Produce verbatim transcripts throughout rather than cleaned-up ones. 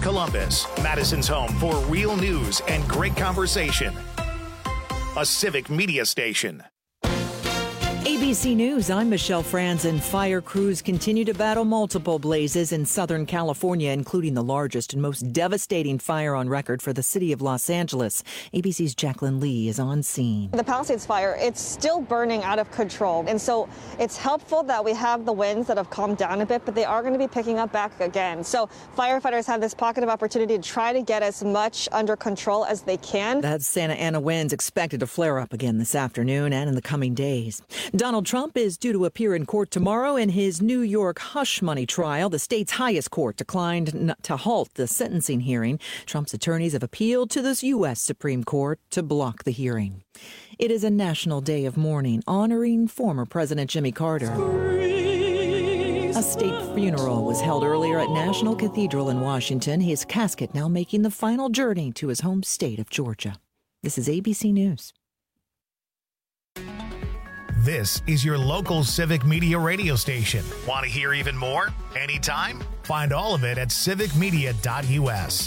Columbus, Madison's home for real news and great conversation. A Civic Media station. A B C News, I'm Michelle Franzen. Fire crews continue to battle multiple blazes in Southern California, including the largest and most devastating fire on record for the city of Los Angeles. A B C's Jacqueline Lee is on scene. The Palisades fire, it's still burning out of control. And so it's helpful that we have the winds that have calmed down a bit, but they are going to be picking up back again. So firefighters have this pocket of opportunity to try to get as much under control as they can. That Santa Ana winds expected to flare up again this afternoon and in the coming days. Donald Trump is due to appear in court tomorrow in his New York hush money trial. The state's highest court declined to halt the sentencing hearing. Trump's attorneys have appealed to the U S Supreme Court to block the hearing. It is a national day of mourning honoring former President Jimmy Carter. A state funeral was held earlier at National Cathedral in Washington. His casket now making the final journey to his home state of Georgia. This is A B C News. This is your local Civic Media radio station. Want to hear even more? Anytime? Find all of it at civic media dot u s.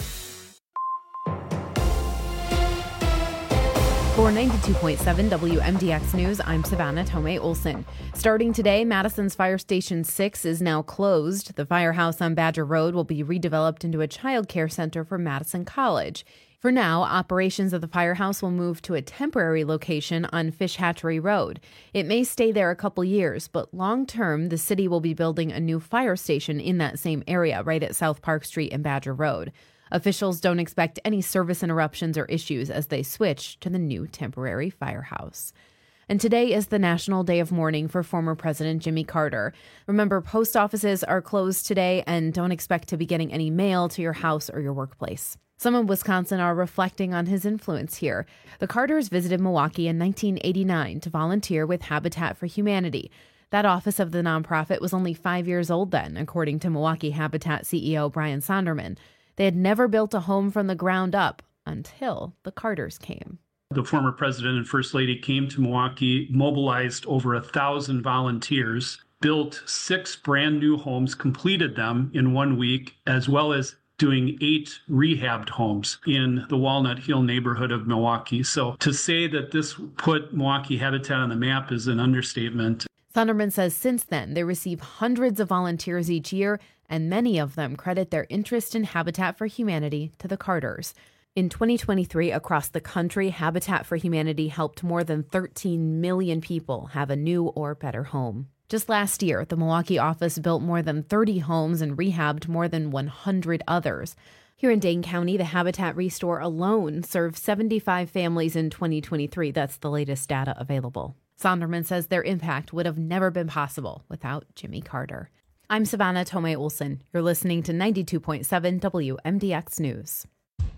For ninety-two point seven W M D X News, I'm Savannah Tomei Olson. Starting today, Madison's Fire Station six is now closed. The firehouse on Badger Road will be redeveloped into a child care center for Madison College. For now, operations of the firehouse will move to a temporary location on Fish Hatchery Road. It may stay there a couple years, but long-term, the city will be building a new fire station in that same area, right at South Park Street and Badger Road. Officials don't expect any service interruptions or issues as they switch to the new temporary firehouse. And today is the National Day of Mourning for former President Jimmy Carter. Remember, post offices are closed today and don't expect to be getting any mail to your house or your workplace. Some in Wisconsin are reflecting on his influence here. The Carters visited Milwaukee in nineteen eighty-nine to volunteer with Habitat for Humanity. That office of the nonprofit was only five years old then, according to Milwaukee Habitat C E O Brian Sonderman. They had never built a home from the ground up until the Carters came. The former president and first lady came to Milwaukee, mobilized over a thousand volunteers, built six brand new homes, completed them in one week, as well as doing eight rehabbed homes in the Walnut Hill neighborhood of Milwaukee. So to say that this put Milwaukee Habitat on the map is an understatement. Sonderman says since then, they receive hundreds of volunteers each year, and many of them credit their interest in Habitat for Humanity to the Carters. In twenty twenty-three, across the country, Habitat for Humanity helped more than thirteen million people have a new or better home. Just last year, the Milwaukee office built more than thirty homes and rehabbed more than one hundred others. Here in Dane County, the Habitat Restore alone served seventy-five families in twenty twenty-three. That's the latest data available. Sonderman says their impact would have never been possible without Jimmy Carter. I'm Savannah Tomei Olson. You're listening to ninety-two point seven W M D X News.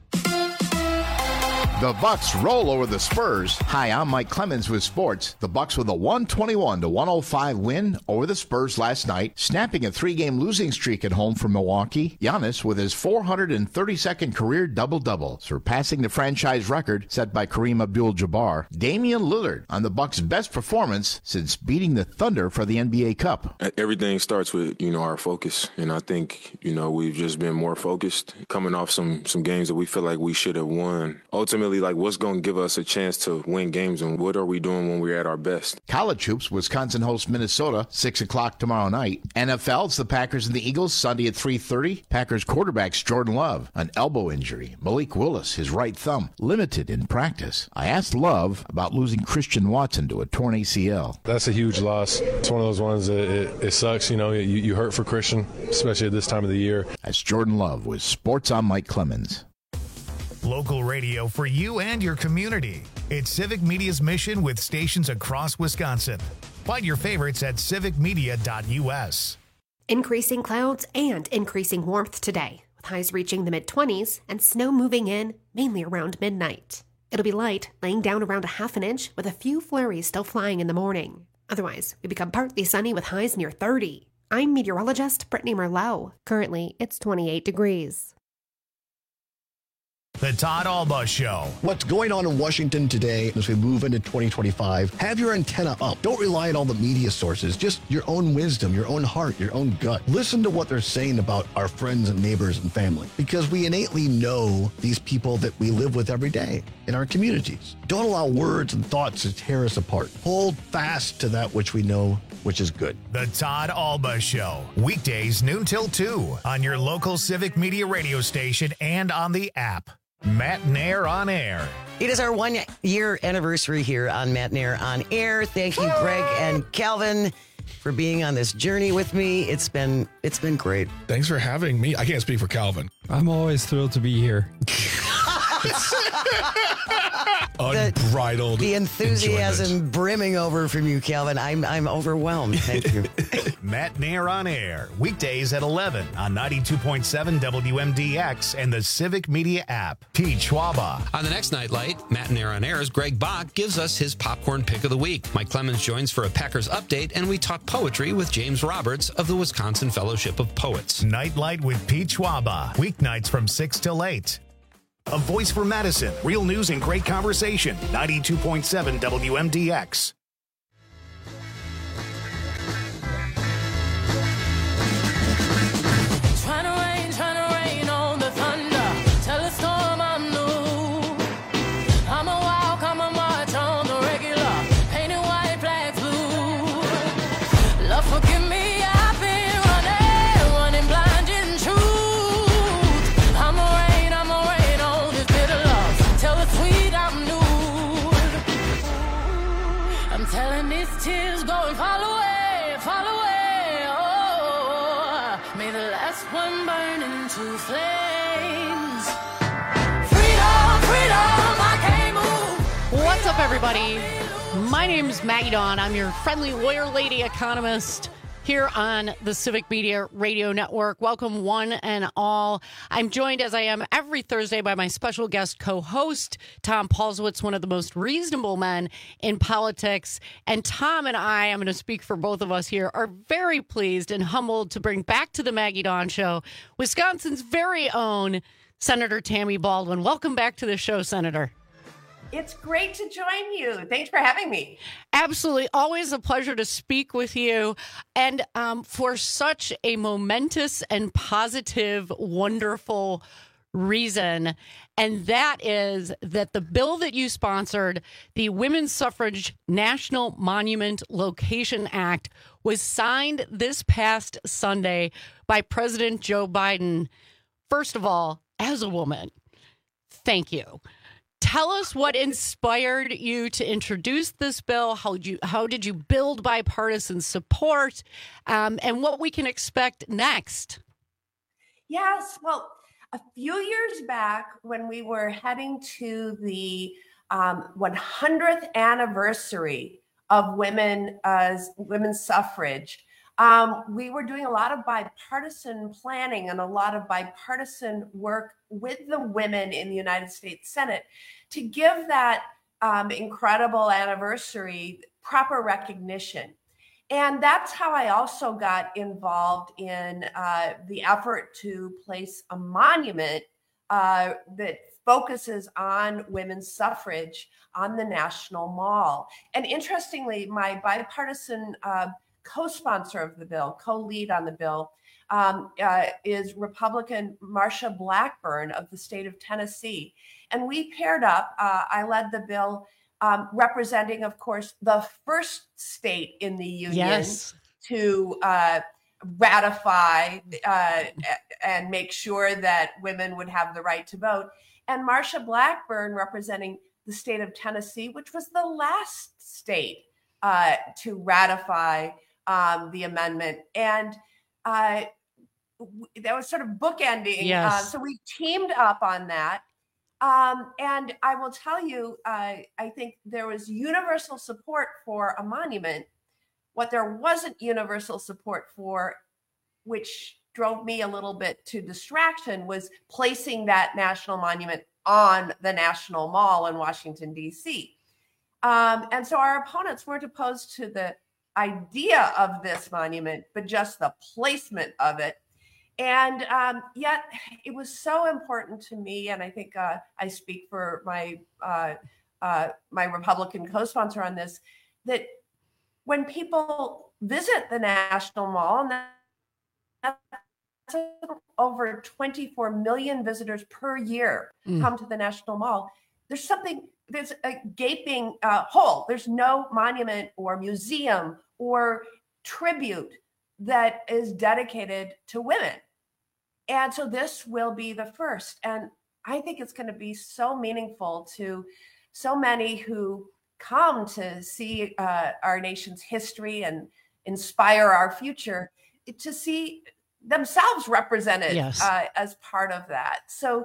The Bucks roll over the Spurs. Hi, I'm Mike Clemens with sports. The Bucks with a one twenty-one to one oh five win over the Spurs last night, snapping a three-game losing streak at home for Milwaukee. Giannis with his four hundred thirty-second career double-double, surpassing the franchise record set by Kareem Abdul-Jabbar. Damian Lillard on the Bucks' best performance since beating the Thunder for the N B A Cup. Everything starts with, you know, our focus, and I think, you know, we've just been more focused, coming off some some games that we feel like we should have won. Ultimately, like what's going to give us a chance to win games, and what are we doing when we're at our best? College hoops, Wisconsin hosts Minnesota, six o'clock tomorrow night. N F L, it's the Packers and the Eagles, Sunday at three thirty. Packers quarterback's Jordan Love, an elbow injury. Malik Willis, his right thumb, limited in practice. I asked Love about losing Christian Watson to a torn A C L. That's a huge loss. It's one of those ones that it, it sucks. You know, you, you hurt for Christian, especially at this time of the year. That's Jordan Love with Sports on Mike Clemens. Local radio for you and your community. It's Civic Media's mission with stations across Wisconsin. Find your favorites at civic media dot u s. Increasing clouds and increasing warmth today, with highs reaching the mid-twenties and snow moving in mainly around midnight. It'll be light, laying down around a half an inch with a few flurries still flying in the morning. Otherwise, we become partly sunny with highs near thirty. I'm meteorologist Brittany Merlot. Currently, it's twenty-eight degrees. The Todd Alba Show. What's going on in Washington today as we move into twenty twenty-five? Have your antenna up. Don't rely on all the media sources. Just your own wisdom, your own heart, your own gut. Listen to what they're saying about our friends and neighbors and family, because we innately know these people that we live with every day in our communities. Don't allow words and thoughts to tear us apart. Hold fast to that which we know, which is good. The Todd Alba Show. Weekdays noon till two on your local Civic Media radio station and on the app. Matt Nair on Air. It is our one-year anniversary here on Matt Nair on Air. Thank you, Greg and Calvin, for being on this journey with me. It's been it's been great. Thanks for having me. I can't speak for Calvin. I'm always thrilled to be here. Unbridled the, the enthusiasm enjoyment. brimming over from you, Calvin. I'm I'm overwhelmed. Thank you. Matt Nair on Air. Weekdays at eleven on ninety-two point seven W M D X and the Civic Media app. Pete Schwaba. On the next Nightlight, Matt Nair on Air's Greg Bach gives us his popcorn pick of the week. Mike Clemens joins for a Packers update, and we talk poetry with James Roberts of the Wisconsin Fellowship of Poets. Nightlight with Pete Schwaba. Weeknights from six till eight. A voice for Madison. Real news and great conversation. ninety-two point seven W M D X. Trying to rain, trying to rain on the thunder. Tell a storm I'm new. I'm a walk, I'm a march on the regular. Painted white flags blue. Love, forgive me, I've been running, running blind in truth. I'm a rain, I'm a rain on this bitter love. Tell the sweet I'm nude. I'm telling these tears go and fall away, fall away. Oh, may the last one burn into flames. Freedom, freedom, I can't move. What's up, everybody? My name's Maggie Dawn. I'm your friendly lawyer lady economist here on the Civic Media Radio Network. Welcome, one and all. I'm joined, as I am every Thursday, by my special guest co-host, Tom Paulswitz, one of the most reasonable men in politics. And Tom and I, I'm going to speak for both of us here, are very pleased and humbled to bring back to the Maggie Dawn Show Wisconsin's very own Senator Tammy Baldwin. Welcome back to the show, Senator. It's great to join you. Thanks for having me. Absolutely. Always a pleasure to speak with you. And um, for such a momentous and positive, wonderful reason. And that is that the bill that you sponsored, the Women's Suffrage National Monument Location Act, was signed this past Sunday by President Joe Biden. First of all, as a woman, thank you. Tell us what inspired you to introduce this bill. How did you, how did you build bipartisan support, um, and what we can expect next? Yes, well, a few years back when we were heading to the um, one hundredth anniversary of women as women's suffrage, um, we were doing a lot of bipartisan planning and a lot of bipartisan work with the women in the United States Senate to give that um, incredible anniversary proper recognition. And that's how I also got involved in uh, the effort to place a monument uh, that focuses on women's suffrage on the National Mall. And interestingly, my bipartisan uh, co-sponsor of the bill, co-lead on the bill, um, uh, is Republican Marsha Blackburn of the state of Tennessee. And we paired up. Uh, I led the bill um, representing, of course, the first state in the union yes. to uh, ratify uh, and make sure that women would have the right to vote. And Marsha Blackburn representing the state of Tennessee, which was the last state uh, to ratify um, the amendment. And uh, that was sort of bookending. Yes. Uh, so we teamed up on that. Um, and I will tell you, uh, I think there was universal support for a monument. What there wasn't universal support for, which drove me a little bit to distraction, was placing that national monument on the National Mall in Washington, D C. Um, and so our opponents weren't opposed to the idea of this monument, but just the placement of it. And um, yet it was so important to me, and I think uh, I speak for my uh, uh, my Republican co-sponsor on this, that when people visit the National Mall, and that's over twenty-four million visitors per year Mm. come to the National Mall, there's something, there's a gaping uh, hole. There's no monument or museum or tribute that is dedicated to women. And so this will be the first. And I think it's going to be so meaningful to so many who come to see uh, our nation's history and inspire our future, to see themselves represented Yes. uh, as part of that. So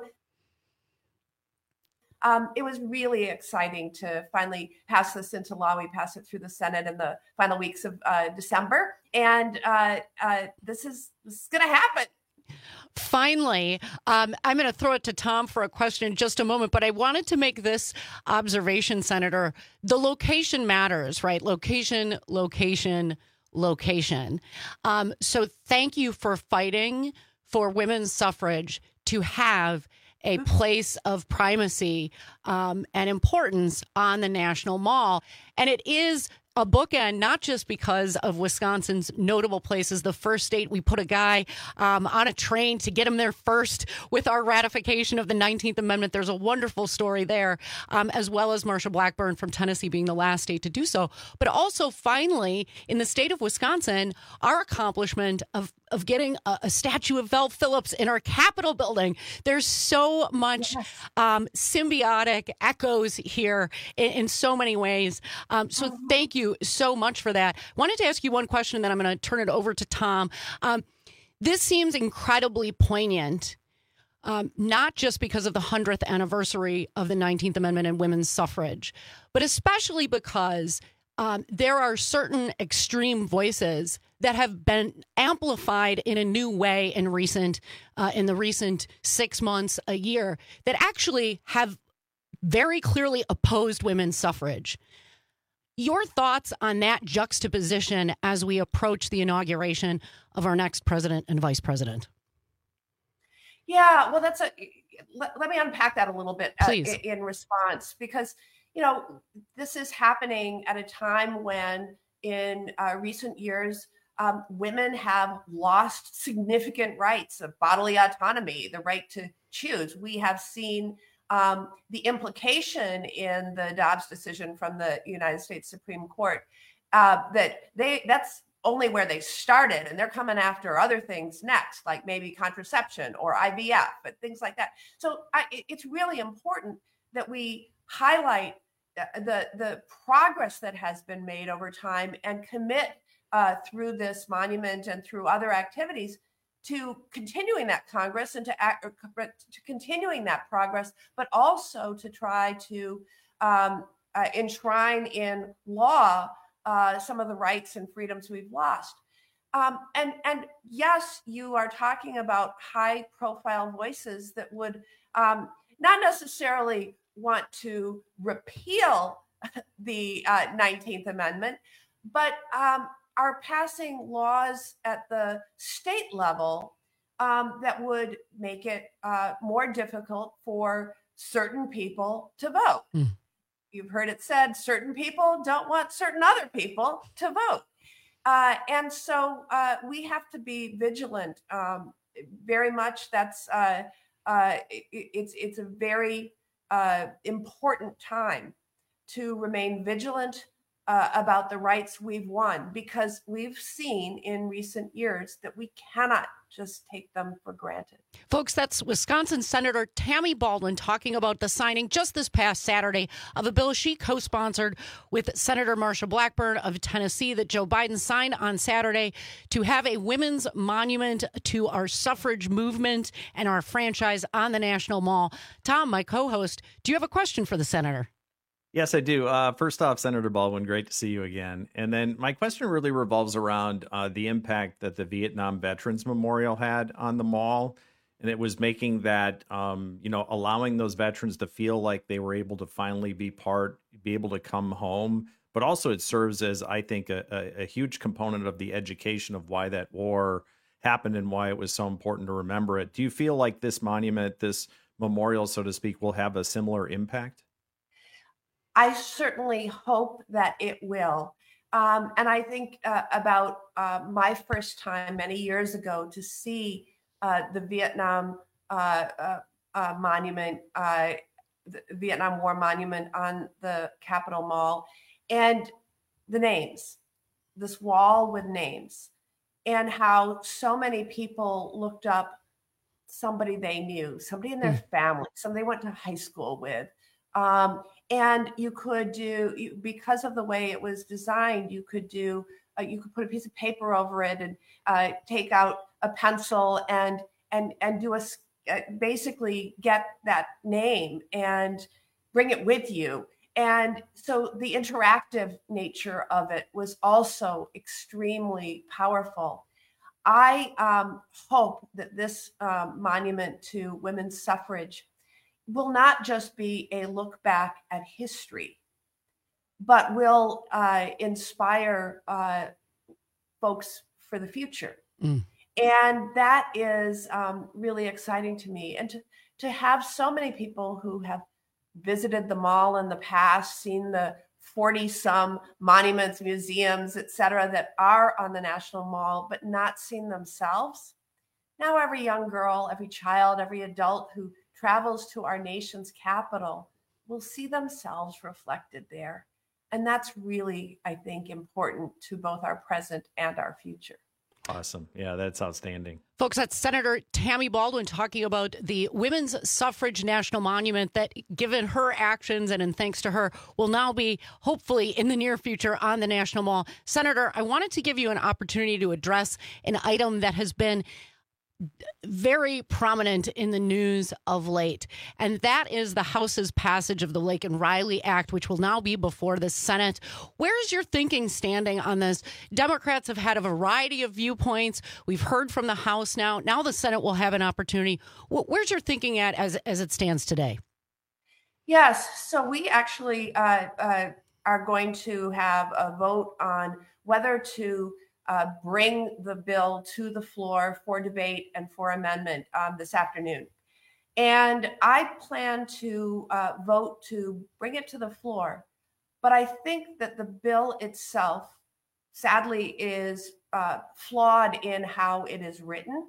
um, it was really exciting to finally pass this into law. We passed it through the Senate in the final weeks of uh, December. And uh, uh, this is, this is going to happen. Finally, um, I'm going to throw it to Tom for a question in just a moment, but I wanted to make this observation, Senator. The location matters, right? Location, location, location. Um, so thank you for fighting for women's suffrage to have a place of primacy um, and importance on the National Mall. And it is a bookend, not just because of Wisconsin's notable places. The first state we put a guy um, on a train to get him there first with our ratification of the nineteenth Amendment. There's a wonderful story there, um, as well as Marsha Blackburn from Tennessee being the last state to do so. But also, finally, in the state of Wisconsin, our accomplishment of of getting a, a statue of Val Phillips in our Capitol building. There's so much yes. um, symbiotic echoes here in, in so many ways. Um, so uh-huh. thank you so much for that. Wanted to ask you one question, and then I'm going to turn it over to Tom. Um, this seems incredibly poignant, um, not just because of the hundredth anniversary of the nineteenth Amendment and women's suffrage, but especially because um, there are certain extreme voices that have been amplified in a new way in recent, uh, in the recent six months, a year, that actually have very clearly opposed women's suffrage. Your thoughts on that juxtaposition as we approach the inauguration of our next president and vice president? Yeah, well, that's a. Let, let me unpack that a little bit uh, Please. in response, because you know this is happening at a time when, in uh, recent years, um, women have lost significant rights of bodily autonomy, the right to choose. We have seen um, the implication in the Dobbs decision from the United States Supreme Court uh, that they that's only where they started, and they're coming after other things next, like maybe contraception or I V F and things like that. So I, it's really important that we highlight the the progress that has been made over time and commit uh, through this monument and through other activities to continuing that Congress and to, act, to continuing that progress, but also to try to um, uh, enshrine in law uh, some of the rights and freedoms we've lost. Um, and, and yes, you are talking about high profile voices that would um, not necessarily want to repeal the uh, nineteenth Amendment, but um, are passing laws at the state level um, that would make it uh, more difficult for certain people to vote. Mm. You've heard it said, certain people don't want certain other people to vote. Uh, and so uh, we have to be vigilant. Um, very much that's, uh, uh, it, it's, it's a very uh, important time to remain vigilant Uh, about the rights we've won, because we've seen in recent years that we cannot just take them for granted. Folks, that's Wisconsin Senator Tammy Baldwin talking about the signing just this past Saturday of a bill she co-sponsored with Senator Marsha Blackburn of Tennessee that Joe Biden signed on Saturday to have a women's monument to our suffrage movement and our franchise on the National Mall. Tom, my co-host, do you have a question for the senator? Yes, I do. Uh, first off, Senator Baldwin, great to see you again. And then my question really revolves around uh, the impact that the Vietnam Veterans Memorial had on the mall. And it was making that, um, you know, allowing those veterans to feel like they were able to finally be part, be able to come home. But also it serves as, I think, a, a, a huge component of the education of why that war happened and why it was so important to remember it. Do you feel like this monument, this memorial, so to speak, will have a similar impact? I certainly hope that it will. Um, and I think uh, about uh, my first time many years ago to see uh, the Vietnam uh, uh, uh, monument, uh, the Vietnam War monument on the Capitol Mall, and the names, this wall with names, and how so many people looked up somebody they knew, somebody in their mm. family, somebody they went to high school with. Um, and you could do, you, because of the way it was designed, you could do, uh, you could put a piece of paper over it and uh, take out a pencil and and and do a uh, basically get that name and bring it with you. And so the interactive nature of it was also extremely powerful. I um, hope that this um, monument to women's suffrage will not just be a look back at history, but will uh, inspire uh, folks for the future. Mm. And that is um, really exciting to me. And to, to have so many people who have visited the mall in the past, seen the forty some monuments, museums, et cetera, that are on the National Mall, but not seen themselves. Now every young girl, every child, every adult who travels to our nation's capital will see themselves reflected there. And that's really, I think, important to both our present and our future. Awesome. Yeah, that's outstanding. Folks, that's Senator Tammy Baldwin talking about the Women's Suffrage National Monument that, given her actions and in thanks to her, will now be hopefully in the near future on the National Mall. Senator, I wanted to give you an opportunity to address an item that has been very prominent in the news of late, and that is the House's passage of the Laken Riley Act, which will now be before the Senate. Where's your thinking standing on this? Democrats have had a variety of viewpoints. We've heard from the House now. Now the Senate will have an opportunity. Where's your thinking at as, as it stands today? Yes, so we actually uh, uh, are going to have a vote on whether to Uh, bring the bill to the floor for debate and for amendment um, this afternoon. And I plan to uh, vote to bring it to the floor. But I think that the bill itself, sadly, is uh, flawed in how it is written,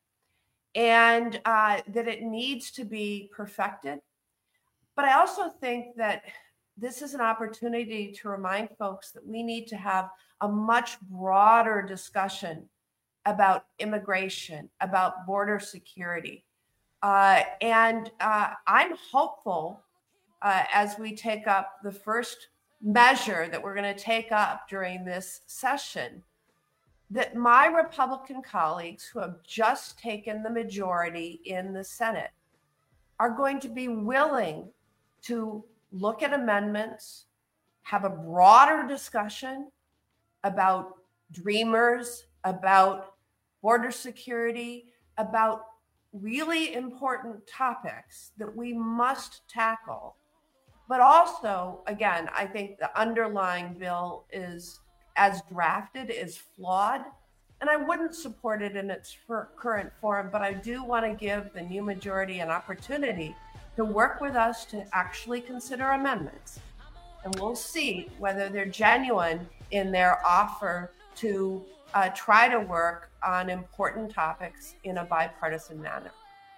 and uh, that it needs to be perfected. But I also think that this is an opportunity to remind folks that we need to have a much broader discussion about immigration, about border security. Uh, and uh, I'm hopeful uh, as we take up the first measure that we're going to take up during this session, that my Republican colleagues who have just taken the majority in the Senate are going to be willing to look at amendments, have a broader discussion about Dreamers, about border security, about really important topics that we must tackle. But also, again, I think the underlying bill is, as drafted, is flawed. And I wouldn't support it in its current form, but I do want to give the new majority an opportunity to work with us to actually consider amendments. And we'll see whether they're genuine in their offer to uh, try to work on important topics in a bipartisan manner.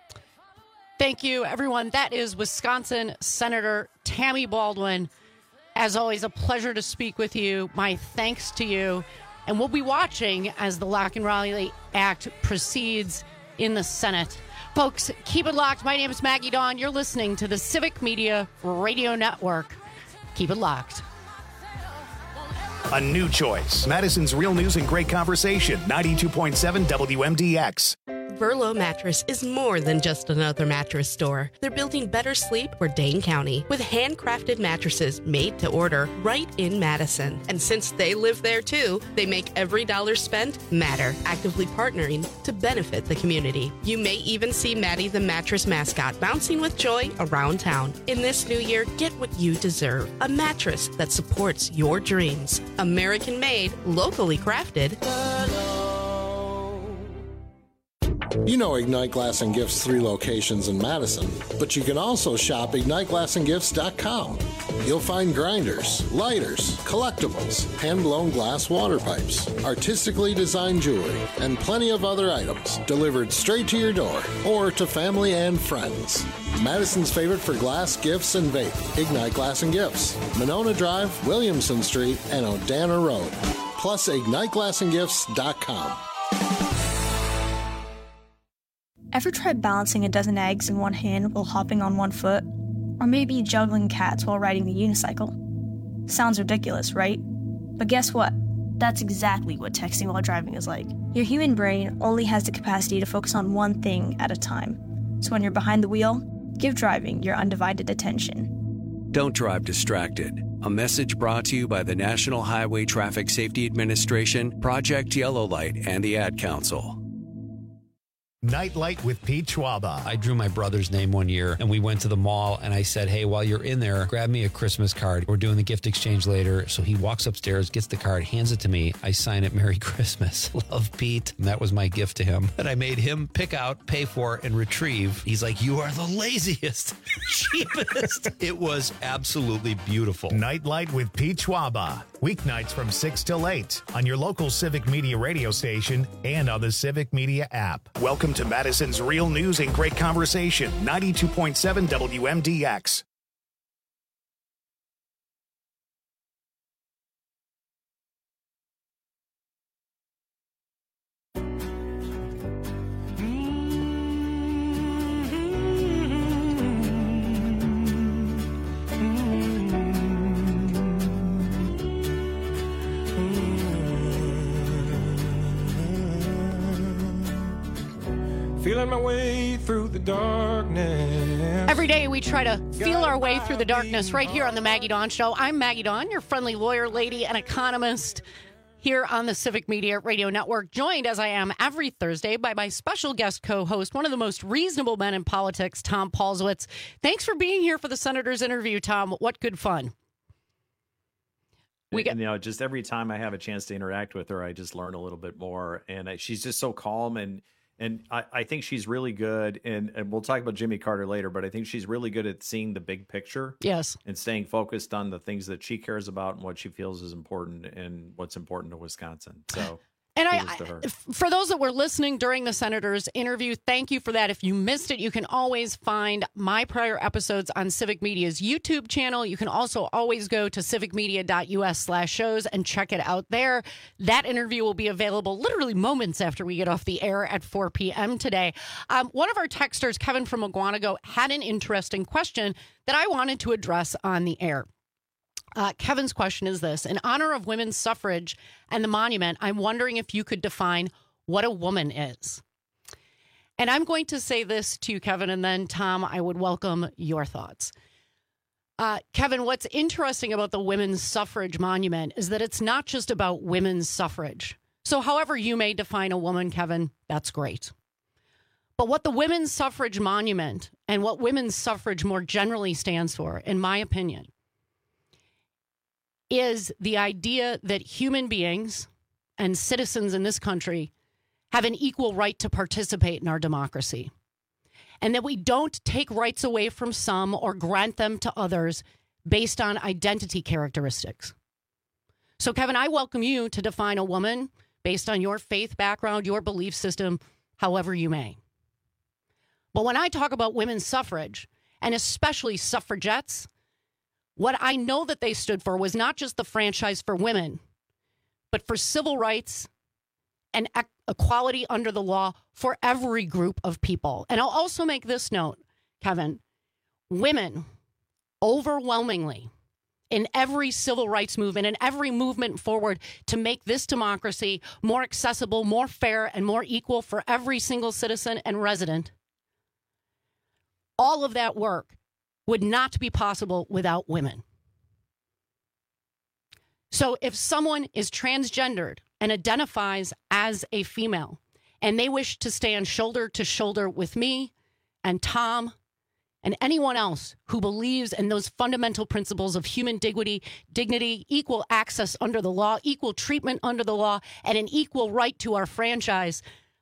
Thank you, everyone. That is Wisconsin Senator Tammy Baldwin. As always, a pleasure to speak with you. My thanks to you. And we'll be watching as the Laken Riley Act proceeds in the Senate. Folks, keep it locked. My name is Maggie Dawn. You're listening to the Civic Media Radio Network. Keep it locked. A new choice. Madison's Real News and Great Conversation. ninety-two point seven W M D X. Burlow Mattress is more than just another mattress store. They're building better sleep for Dane County with handcrafted mattresses made to order right in Madison. And since they live there too, they make every dollar spent matter, actively partnering to benefit the community. You may even see Maddie the mattress mascot bouncing with joy around town. In this new year, get what you deserve. A mattress that supports your dreams. American made, locally crafted. You know Ignite Glass and Gifts' three locations in Madison, but you can also shop ignite glass and gifts dot com. You'll find grinders, lighters, collectibles, hand-blown glass water pipes, artistically designed jewelry, and plenty of other items delivered straight to your door or to family and friends. Madison's favorite for glass, gifts, and vape, Ignite Glass and Gifts, Monona Drive, Williamson Street, and Odana Road. Plus ignite glass and gifts dot com. Ever tried balancing a dozen eggs in one hand while hopping on one foot? Or maybe juggling cats while riding the unicycle? Sounds ridiculous, right? But guess what? That's exactly what texting while driving is like. Your human brain only has the capacity to focus on one thing at a time. So when you're behind the wheel, give driving your undivided attention. Don't drive distracted. A message brought to you by the National Highway Traffic Safety Administration, Project Yellow Light, and the Ad Council. Nightlight with Pete Schwaba. I drew my brother's name one year, and we went to the mall, and I said, hey, while you're in there, grab me a Christmas card. We're doing the gift exchange later. So he walks upstairs, gets the card, hands it to me. I sign it, Merry Christmas. Love, Pete. And that was my gift to him. And I made him pick out, pay for, and retrieve. He's like, you are the laziest, cheapest. It was absolutely beautiful. Nightlight with Pete Schwaba. Weeknights from six till eight on your local Civic Media radio station and on the Civic Media app. Welcome to Madison's Real News and Great Conversation, ninety-two point seven W M D X. Feeling my way through the darkness. Every day we try to feel our way through the darkness right here on the Maggie Dawn Show. I'm Maggie Dawn, your friendly lawyer, lady, and economist here on the Civic Media Radio Network, joined as I am every Thursday by my special guest co-host, one of the most reasonable men in politics, Tom Paulswitz. Thanks for being here for the Senator's interview, Tom. What good fun. We got, you know, just every time I have a chance to interact with her, I just learn a little bit more. And I, she's just so calm and And I, I think she's really good, and, and we'll talk about Jimmy Carter later, but I think she's really good at seeing the big picture. Yes. And staying focused on the things that she cares about and what she feels is important and what's important to Wisconsin. So And I, I, for those that were listening during the Senator's interview, thank you for that. If you missed it, you can always find my prior episodes on Civic Media's YouTube channel. You can also always go to civicmedia.us slash shows and check it out there. That interview will be available literally moments after we get off the air at four p.m. today. Um, one of our texters, Kevin from Aguanago, had an interesting question that I wanted to address on the air. Uh, Kevin's question is this: in honor of women's suffrage and the monument, I'm wondering if you could define what a woman is. And I'm going to say this to you, Kevin, and then, Tom, I would welcome your thoughts. Uh, Kevin, what's interesting about the women's suffrage monument is that it's not just about women's suffrage. So however you may define a woman, Kevin, that's great. But what the women's suffrage monument and what women's suffrage more generally stands for, in my opinion, is the idea that human beings and citizens in this country have an equal right to participate in our democracy, and that we don't take rights away from some or grant them to others based on identity characteristics. So, Kevin, I welcome you to define a woman based on your faith background, your belief system, however you may. But when I talk about women's suffrage, and especially suffragettes, what I know that they stood for was not just the franchise for women, but for civil rights and equality under the law for every group of people. And I'll also make this note, Kevin. Women, overwhelmingly, in every civil rights movement and every movement forward to make this democracy more accessible, more fair, and more equal for every single citizen and resident, all of that work would not be possible without women. So if someone is transgendered and identifies as a female, and they wish to stand shoulder to shoulder with me and Tom and anyone else who believes in those fundamental principles of human dignity, dignity, equal access under the law, equal treatment under the law, and an equal right to our franchise,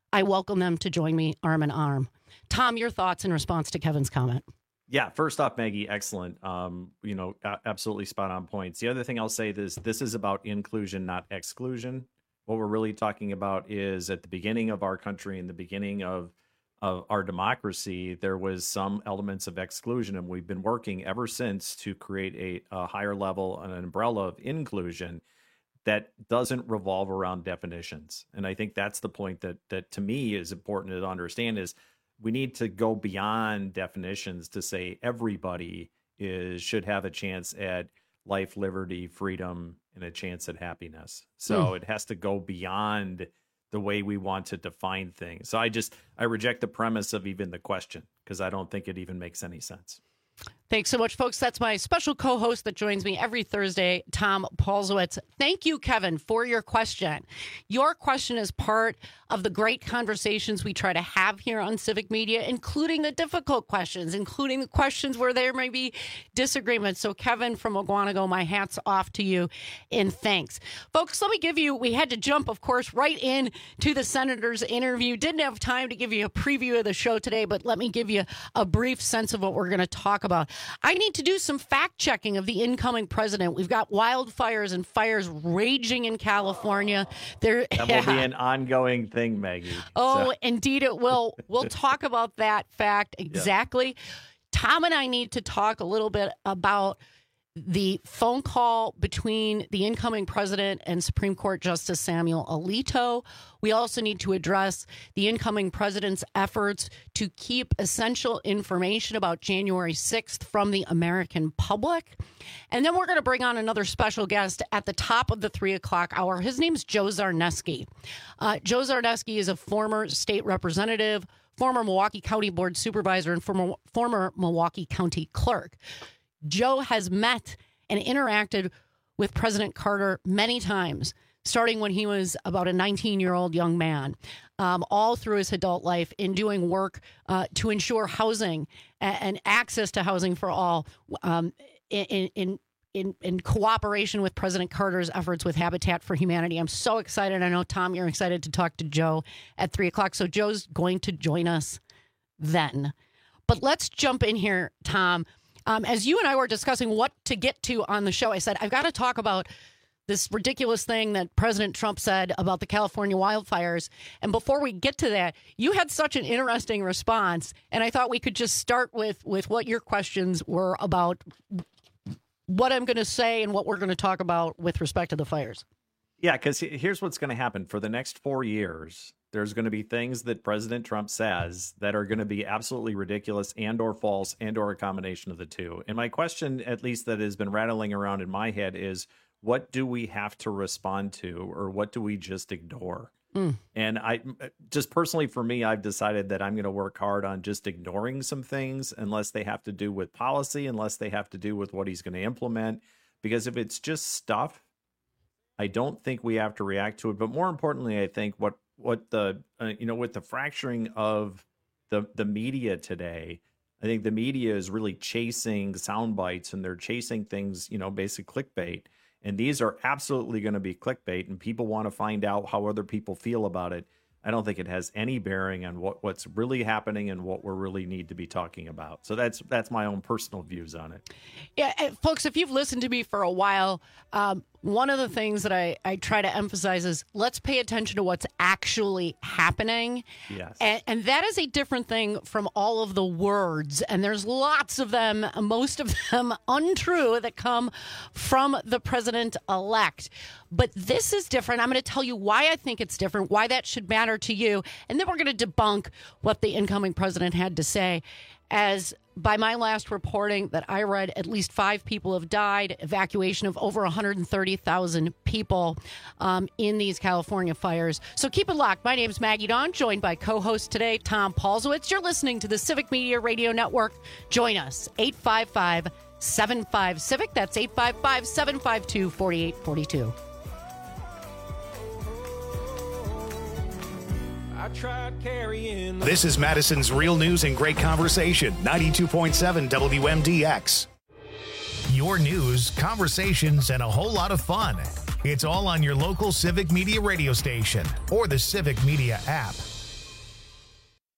I welcome them to join me arm in arm. Tom, your thoughts in response to Kevin's comment? Yeah, first off, Maggie, excellent. Um, you know, a- absolutely spot on points. The other thing I'll say is this is about inclusion, not exclusion. What we're really talking about is at the beginning of our country, in the beginning of, of our democracy, there was some elements of exclusion, and we've been working ever since to create a, a higher level, an umbrella of inclusion that doesn't revolve around definitions. And I think that's the point that that to me is important to understand is we need to go beyond definitions to say everybody is should have a chance at life, liberty, freedom, and a chance at happiness. So mm. it has to go beyond the way we want to define things. So I just, I reject the premise of even the question because I don't think it even makes any sense. Thanks so much, folks. That's my special co-host that joins me every Thursday, Tom Paulsowitz. Thank you, Kevin, for your question. Your question is part of the great conversations we try to have here on Civic Media, including the difficult questions, including the questions where there may be disagreements. So, Kevin from Oguanago, my hat's off to you, and thanks. Folks, let me give you, we had to jump, of course, right in to the senator's interview. Didn't have time to give you a preview of the show today, but let me give you a brief sense of what we're going to talk about. I need to do some fact checking of the incoming president. We've got wildfires and fires raging in California. There, that will yeah. be an ongoing thing, Maggie. Oh, so. Indeed it will. We'll talk about that fact exactly. Yep. Tom and I need to talk a little bit about the phone call between the incoming president and Supreme Court Justice Samuel Alito. We also need to address the incoming president's efforts to keep essential information about January sixth from the American public. And then we're going to bring on another special guest at the top of the three o'clock hour. His name's Joe Zarneski. Uh, Joe Zarneski is a former state representative, former Milwaukee County Board Supervisor, and former, former Milwaukee County Clerk. Joe has met and interacted with President Carter many times, starting when he was about a nineteen-year-old young man, um, all through his adult life in doing work uh, to ensure housing and, and access to housing for all um, in, in, in, in cooperation with President Carter's efforts with Habitat for Humanity. I'm so excited. I know, Tom, you're excited to talk to Joe at three o'clock. So Joe's going to join us then. But let's jump in here, Tom. Um, as you and I were discussing what to get to on the show, I said, I've got to talk about this ridiculous thing that President Trump said about the California wildfires. And before we get to that, you had such an interesting response. And I thought we could just start with, with what your questions were about what I'm going to say and what we're going to talk about with respect to the fires. Yeah, because here's what's going to happen. For the next four years, there's going to be things that President Trump says that are going to be absolutely ridiculous and or false and or a combination of the two. And my question, at least that has been rattling around in my head, is what do we have to respond to or what do we just ignore? Mm. And I just personally, for me, I've decided that I'm going to work hard on just ignoring some things unless they have to do with policy, unless they have to do with what he's going to implement. Because if it's just stuff, I don't think we have to react to it. But more importantly, I think what what the, uh, you know, with the fracturing of the, the media today, I think the media is really chasing sound bites and they're chasing things, you know, basic clickbait. And these are absolutely going to be clickbait and people want to find out how other people feel about it. I don't think it has any bearing on what, what's really happening and what we really need to be talking about. So that's that's my own personal views on it. Yeah, folks, if you've listened to me for a while, um, one of the things that I, I try to emphasize is let's pay attention to what's actually happening. Yes. And, and that is a different thing from all of the words. And there's lots of them, most of them untrue, that come from the president-elect. But this is different. I'm going to tell you why I think it's different, why that should matter to you. And then we're going to debunk what the incoming president had to say. As by my last reporting that I read, at least five people have died, evacuation of over one hundred thirty thousand people um, in these California fires. So keep it locked. My name's Maggie Dawn, joined by co-host today, Tom Paulsowitz. You're listening to the Civic Media Radio Network. Join us, eight five five, seven five, CIVIC. That's eight five five, seven five two, four eight four two. This is Madison's Real News and Great Conversation, ninety-two point seven W M D X. Your news, conversations, and a whole lot of fun. It's all on your local Civic Media radio station or the Civic Media app.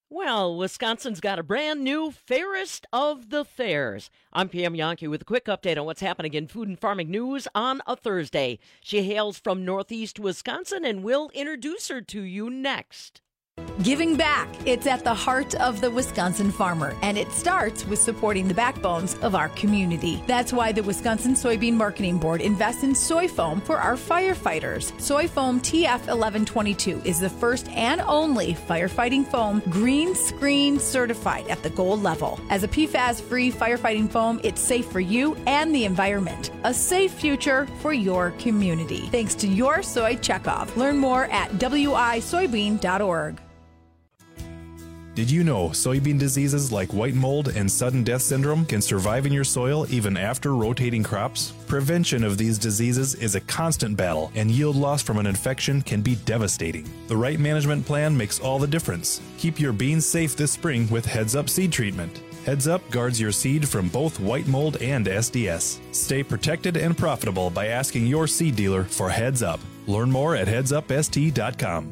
Well, Wisconsin's got a brand new Fairest of the Fairs. I'm Pam Yankee with a quick update on what's happening in food and farming news on a Thursday. She hails from Northeast Wisconsin, and we'll introduce her to you next. Giving back. It's at the heart of the Wisconsin farmer, and it starts with supporting the backbones of our community. That's why the Wisconsin Soybean Marketing Board invests in soy foam for our firefighters. Soy foam T F eleven twenty-two is the first and only firefighting foam green screen certified at the gold level. As a P FAS-free firefighting foam, it's safe for you and the environment. A safe future for your community. Thanks to your Soy Checkoff. Learn more at w i soybean dot org. Did you know soybean diseases like white mold and sudden death syndrome can survive in your soil even after rotating crops? Prevention of these diseases is a constant battle, and yield loss from an infection can be devastating. The right management plan makes all the difference. Keep your beans safe this spring with Heads Up seed treatment. Heads Up guards your seed from both white mold and S D S. Stay protected and profitable by asking your seed dealer for Heads Up. Learn more at heads up s t dot com.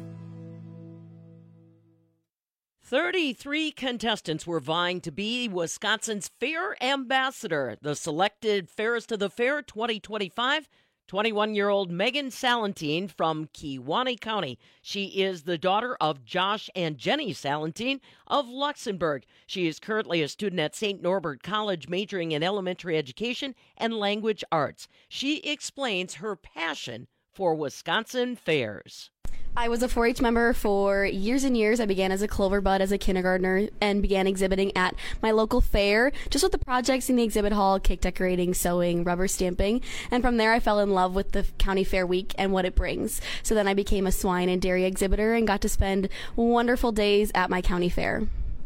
thirty-three contestants were vying to be Wisconsin's Fair Ambassador. The selected Fairest of the Fair twenty twenty-five, twenty-one-year-old Megan Salentine from Kewaunee County. She is the daughter of Josh and Jenny Salentine of Luxembourg. She is currently a student at Saint Norbert College, majoring in elementary education and language arts. She explains her passion for Wisconsin fairs. I was a four H member for years and years. I began as a clover bud as a kindergartner and began exhibiting at my local fair, just with the projects in the exhibit hall, cake decorating, sewing, rubber stamping. And from there, I fell in love with the county fair week and what it brings. So then I became a swine and dairy exhibitor and got to spend wonderful days at my county fair.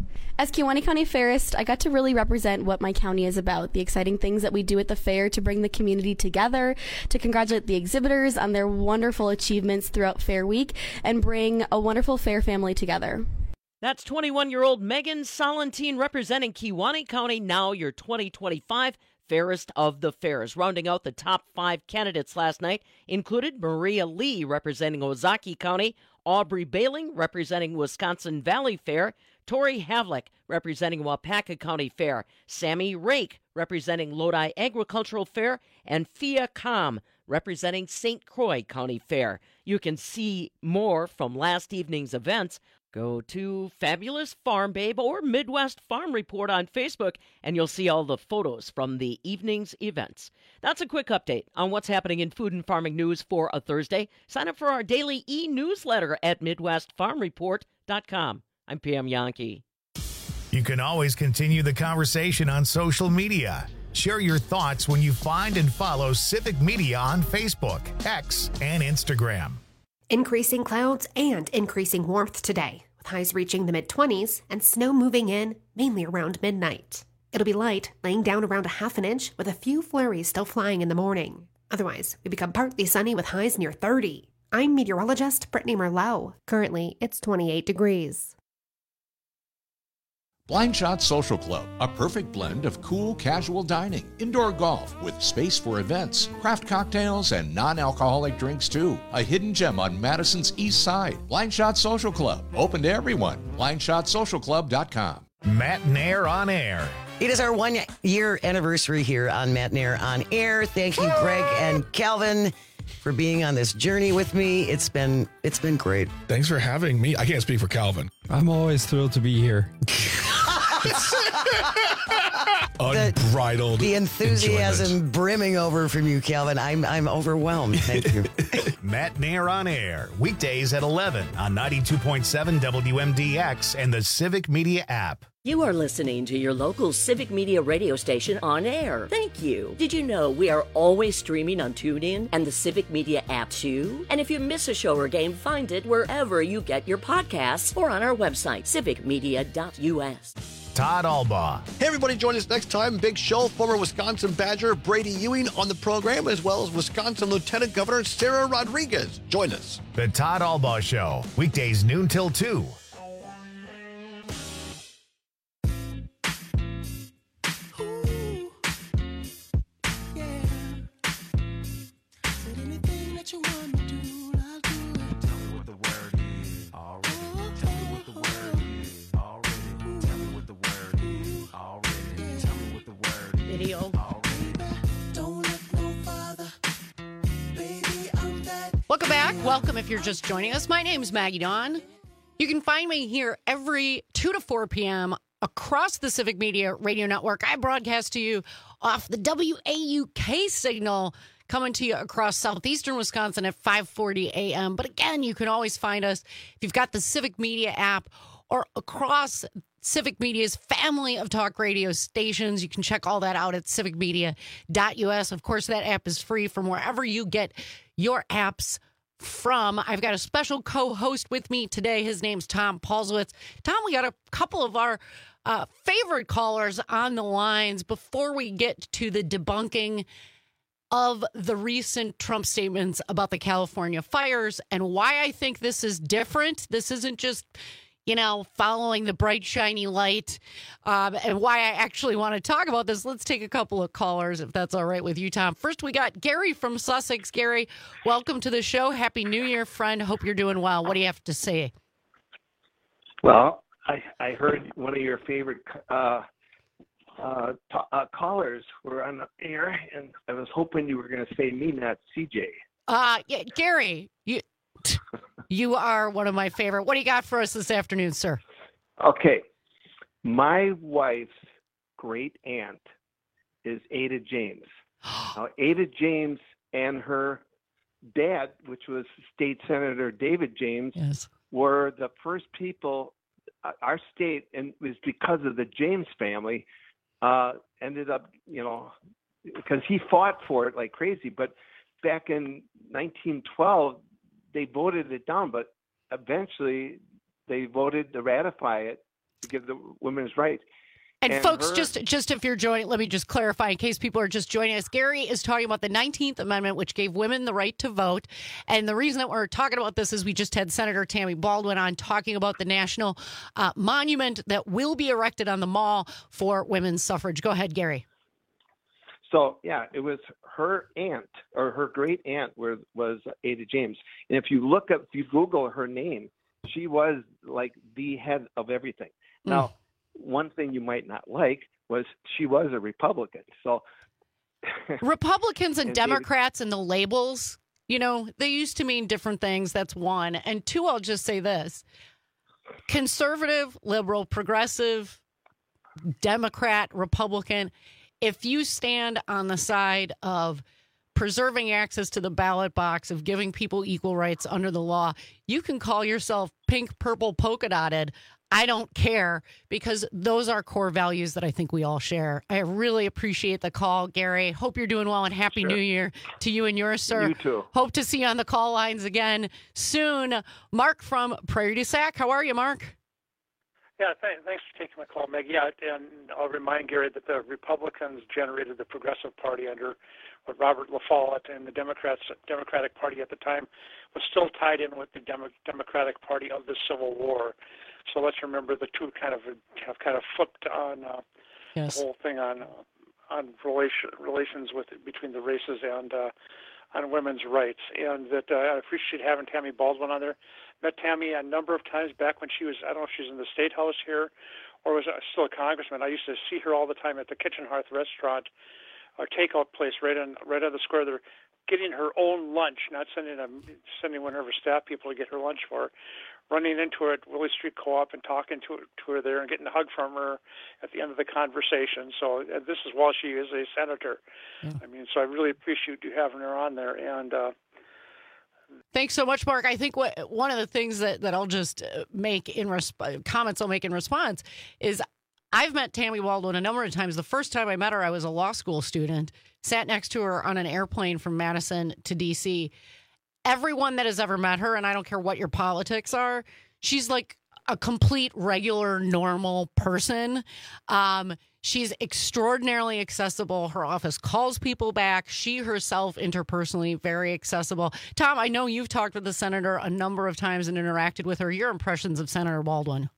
As Kewaunee County Fairist, I got to really represent what my county is about, the exciting things that we do at the fair to bring the community together, to congratulate the exhibitors on their wonderful achievements throughout Fair Week, and bring a wonderful fair family together. That's twenty-one-year-old Megan Salentine representing Kewaunee County, now your twenty twenty-five Fairest of the Fairs. Rounding out the top five candidates last night included Maria Lee representing Ozaukee County, Aubrey Bailing representing Wisconsin Valley Fair, Tori Havlick representing Wapaka County Fair, Sammy Rake representing Lodi Agricultural Fair, and Fia Kam representing Saint Croix County Fair. You can see more from last evening's events. Go to Fabulous Farm Babe or Midwest Farm Report on Facebook, and you'll see all the photos from the evening's events. That's a quick update on what's happening in food and farming news for a Thursday. Sign up for our daily e-newsletter at midwest farm report dot com. I'm Pam Yankee. You can always continue the conversation on social media. Share your thoughts when you find and follow Civic Media on Facebook, X, and Instagram. Increasing clouds and increasing warmth today, with highs reaching the mid-twenties and snow moving in mainly around midnight. It'll be light, laying down around a half an inch with a few flurries still flying in the morning. Otherwise, we become partly sunny with highs near thirty. I'm meteorologist Brittany Merlot. Currently, it's twenty-eight degrees. Blind Shot Social Club, a perfect blend of cool, casual dining, indoor golf with space for events, craft cocktails, and non-alcoholic drinks too. A hidden gem on Madison's East Side. Blind Shot Social Club, open to everyone. blind shot social club dot com. Matt Nair on Air. It is our one-year anniversary here on Matt Nair on Air. Thank you, Greg and Calvin, for being on this journey with me. It's been it's been great. Thanks for having me. I can't speak for Calvin. I'm always thrilled to be here. Unbridled The, the enthusiasm enjoyment. brimming over from you, Calvin. I'm I'm overwhelmed. Thank you. Matt Nair on Air, weekdays at eleven on ninety-two point seven W M D X and the Civic Media app. You are listening to your local Civic Media radio station on air. Thank you. Did you know we are always streaming on TuneIn and the Civic Media app too? And if you miss a show or game, find it wherever you get your podcasts or on our website, civic media dot u s. Todd Albaugh. Hey, everybody, join us next time. Big show. Former Wisconsin Badger Brady Ewing on the program, as well as Wisconsin Lieutenant Governor Sarah Rodriguez. Join us. The Todd Albaugh Show, weekdays noon till two. video. Welcome back. Welcome if you're just joining us. My name's Maggie Dawn. You can find me here every two to four p.m. across the Civic Media Radio Network. I broadcast to you off the W A U K signal, coming to you across southeastern Wisconsin at five forty a.m. But again, you can always find us if you've got the Civic Media app or across Civic Media's family of talk radio stations. You can check all that out at civic media dot u s. Of course, that app is free from wherever you get your apps from. I've got a special co-host with me today. His name's Tom Paulswitz. Tom, we got a couple of our uh, favorite callers on the lines before we get to the debunking of the recent Trump statements about the California fires and why I think this is different. This isn't just, you know, following the bright, shiny light, um, and why I actually want to talk about this. Let's take a couple of callers, if that's all right with you, Tom. First, we got Gary from Sussex. Gary, welcome to the show. Happy New Year, friend. Hope you're doing well. What do you have to say? Well, I, I heard one of your favorite uh, uh, t- uh, callers were on the air, and I was hoping you were going to say me, not C J. Uh, yeah, Gary, you... You are one of my favorite. What do you got for us this afternoon, sir? Okay. My wife's great aunt is Ada James. Now, Ada James and her dad, which was State Senator David James, yes. were the first people, uh, our state, and it was because of the James family, uh, ended up, you know, because he fought for it like crazy. But back in nineteen twelve, they voted it down, but eventually they voted to ratify it to give the women's rights. And, and folks, her, just just if you're joining, let me just clarify in case people are just joining us. Gary is talking about the nineteenth Amendment, which gave women the right to vote. And the reason that we're talking about this is we just had Senator Tammy Baldwin on talking about the national uh, monument that will be erected on the Mall for women's suffrage. Go ahead, Gary. So, yeah, it was her aunt or her great aunt was, was Ada James. And if you look up, if you Google her name, she was like the head of everything. Mm. Now, one thing you might not like was she was a Republican. So Republicans and, and Democrats David, and the labels, you know, they used to mean different things. That's one. And two, I'll just say this. Conservative, liberal, progressive, Democrat, Republican, if you stand on the side of preserving access to the ballot box, of giving people equal rights under the law, you can call yourself pink, purple, polka dotted. I don't care, because those are core values that I think we all share. I really appreciate the call, Gary. Hope you're doing well, and Happy sure. New Year to you and yours, sir. You too. Hope to see you on the call lines again soon. Mark from Prairie du Sac. How are you, Mark? Yeah, th- thanks for taking my call, Meg. Yeah, and I'll remind Gary that the Republicans generated the Progressive Party under Robert La Follette, and the Democrats, Democratic Party at the time was still tied in with the Demo- Democratic Party of the Civil War. So let's remember the two kind of have kind of flipped on uh, yes. the whole thing on uh, on relation, relations with between the races and uh, on women's rights. And that uh, I appreciate having Tammy Baldwin on there. Met Tammy a number of times back when she was, I don't know if she's in the State House here or was still a congressman. I used to see her all the time at the Kitchen Hearth restaurant or takeout place right on right on the square there, getting her own lunch, not sending a, sending one of her staff people to get her lunch for her, running into her at Willie Street Co-op and talking to her, to her there and getting a hug from her at the end of the conversation. So uh, this is while she is a senator. Yeah. I mean, so I really appreciate you having her on there. And uh, thanks so much, Mark. I think what one of the things that, that I'll just make in resp- comments I'll make in response is I've met Tammy Baldwin a number of times. The first time I met her, I was a law school student, sat next to her on an airplane from Madison to D C. Everyone that has ever met her, and I don't care what your politics are, she's like a complete, regular, normal person. Um, she's extraordinarily accessible. Her office calls people back. She herself, interpersonally, very accessible. Tom, I know you've talked with the senator a number of times and interacted with her. Your impressions of Senator Baldwin?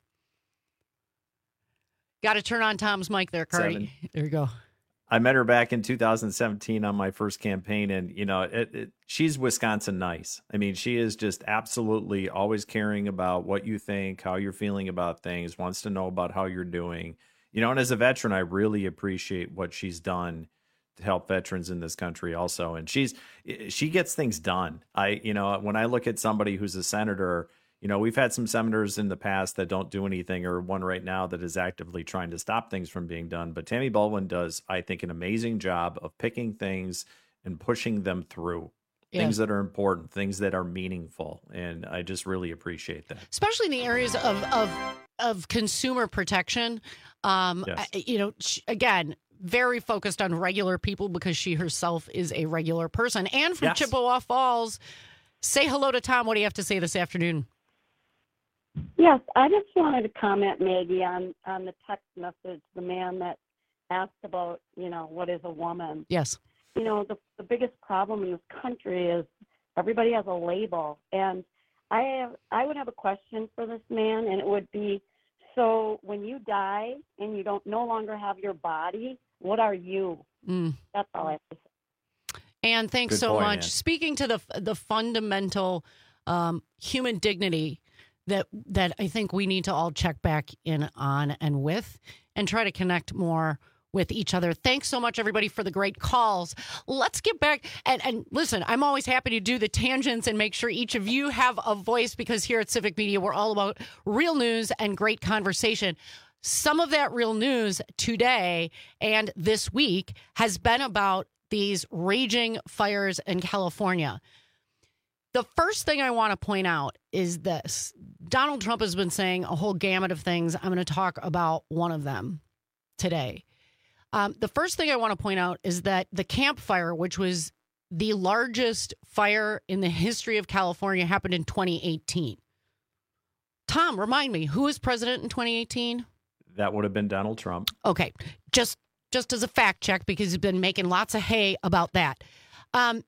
Got to turn on Tom's mic there, Cardi. Seven. There you go. I met her back in two thousand seventeen on my first campaign, and you know, it, it, she's Wisconsin nice. I mean, she is just absolutely always caring about what you think, how you're feeling about things, wants to know about how you're doing. you know, and as a veteran, I really appreciate what she's done to help veterans in this country also. And she's, she gets things done. I, you know, when I look at somebody who's a senator, you know, we've had some senators in the past that don't do anything, or one right now that is actively trying to stop things from being done. But Tammy Baldwin does, I think, an amazing job of picking things and pushing them through. Yeah. Things that are important, things that are meaningful. And I just really appreciate that. Especially in the areas of of, of consumer protection. Um, Yes. I- you know, she, again, very focused on regular people because she herself is a regular person. And from Yes. Chippewa Falls, say hello to Tom. What do you have to say this afternoon? Yes, I just wanted to comment, Maggie, on, on the text message, the man that asked about, you know, what is a woman? Yes. You know, the, the biggest problem in this country is everybody has a label. And I have, I would have a question for this man, and it would be, so when you die and you don't no longer have your body, what are you? Mm. That's all I have to say. And thanks Good so point, much. Ann. Speaking to the the fundamental um, human dignity that that I think we need to all check back in on and with, and try to connect more with each other. Thanks so much, everybody, for the great calls. Let's get back and, and listen, I'm always happy to do the tangents and make sure each of you have a voice, because here at Civic Media, we're all about real news and great conversation. Some of that real news today and this week has been about these raging fires in California. The first thing I want to point out is this. Donald Trump has been saying a whole gamut of things. I'm going to talk about one of them today. Um, the first thing I want to point out is that the Camp Fire, which was the largest fire in the history of California, happened in twenty eighteen. Tom, remind me, who was president in twenty eighteen? That would have been Donald Trump. Okay, just just as a fact check, because he's been making lots of hay about that. Um,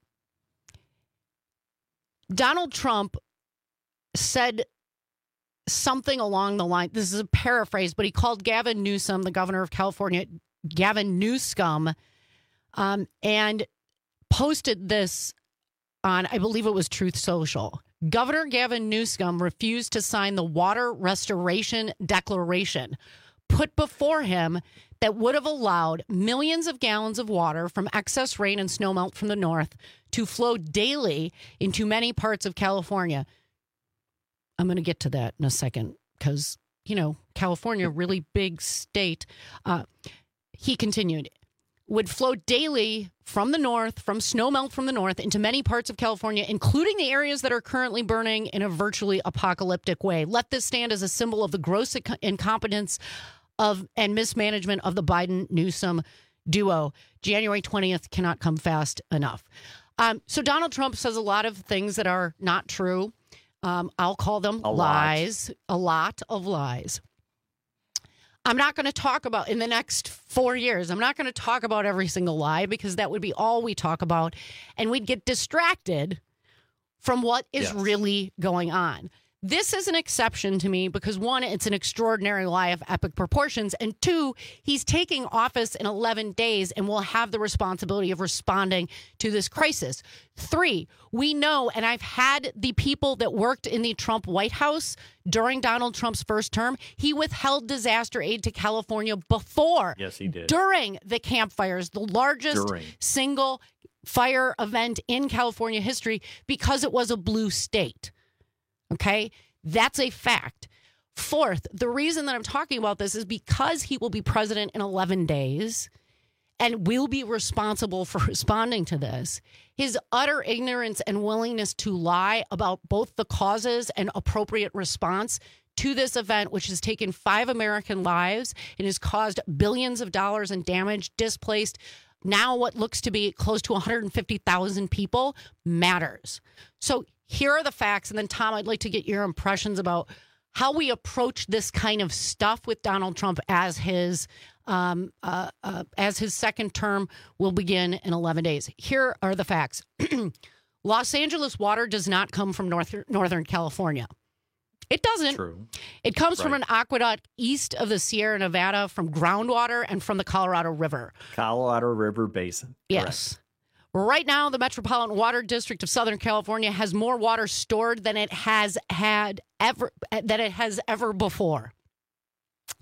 Donald Trump said something along the line, this is a paraphrase, but he called Gavin Newsom, the governor of California, Gavin Newscum, um, and posted this on, I believe it was Truth Social. Governor Gavin Newsom refused to sign the Water Restoration Declaration put before him that would have allowed millions of gallons of water from excess rain and snowmelt from the north to flow daily into many parts of California. I'm going to get to that in a second because, you know, California, really big state. Uh, he continued, would flow daily from the north, from snowmelt from the north into many parts of California, including the areas that are currently burning in a virtually apocalyptic way. Let this stand as a symbol of the gross incompetence of and mismanagement of the Biden-Newsom duo. January twentieth cannot come fast enough. Um, so Donald Trump says a lot of things that are not true. Um, I'll call them A lies, lot. a lot of lies. I'm not going to talk about in the next four years. I'm not going to talk about every single lie because that would be all we talk about. And we'd get distracted from what is Yes. really going on. This is an exception to me because, one, it's an extraordinary lie of epic proportions. And two, he's taking office in eleven days and will have the responsibility of responding to this crisis. Three, we know, and I've had the people that worked in the Trump White House during Donald Trump's first term, he withheld disaster aid to California before. Yes, he did. During the campfires, the largest During. single fire event in California history, because it was a blue state. Okay, that's a fact. Fourth, the reason that I'm talking about this is because he will be president in eleven days and will be responsible for responding to this. His utter ignorance and willingness to lie about both the causes and appropriate response to this event, which has taken five American lives and has caused billions of dollars in damage, displaced now what looks to be close to one hundred fifty thousand people, matters. So here are the facts. And then, Tom, I'd like to get your impressions about how we approach this kind of stuff with Donald Trump as his um, uh, uh, as his second term will begin in eleven days. Here are the facts. Los Angeles water does not come from North, Northern California. It doesn't. True. It comes from Right. an aqueduct east of the Sierra Nevada, from groundwater and from the Colorado River. Colorado River Basin. Yes. Right now, the Metropolitan Water District of Southern California has more water stored than it has had ever than it has ever before.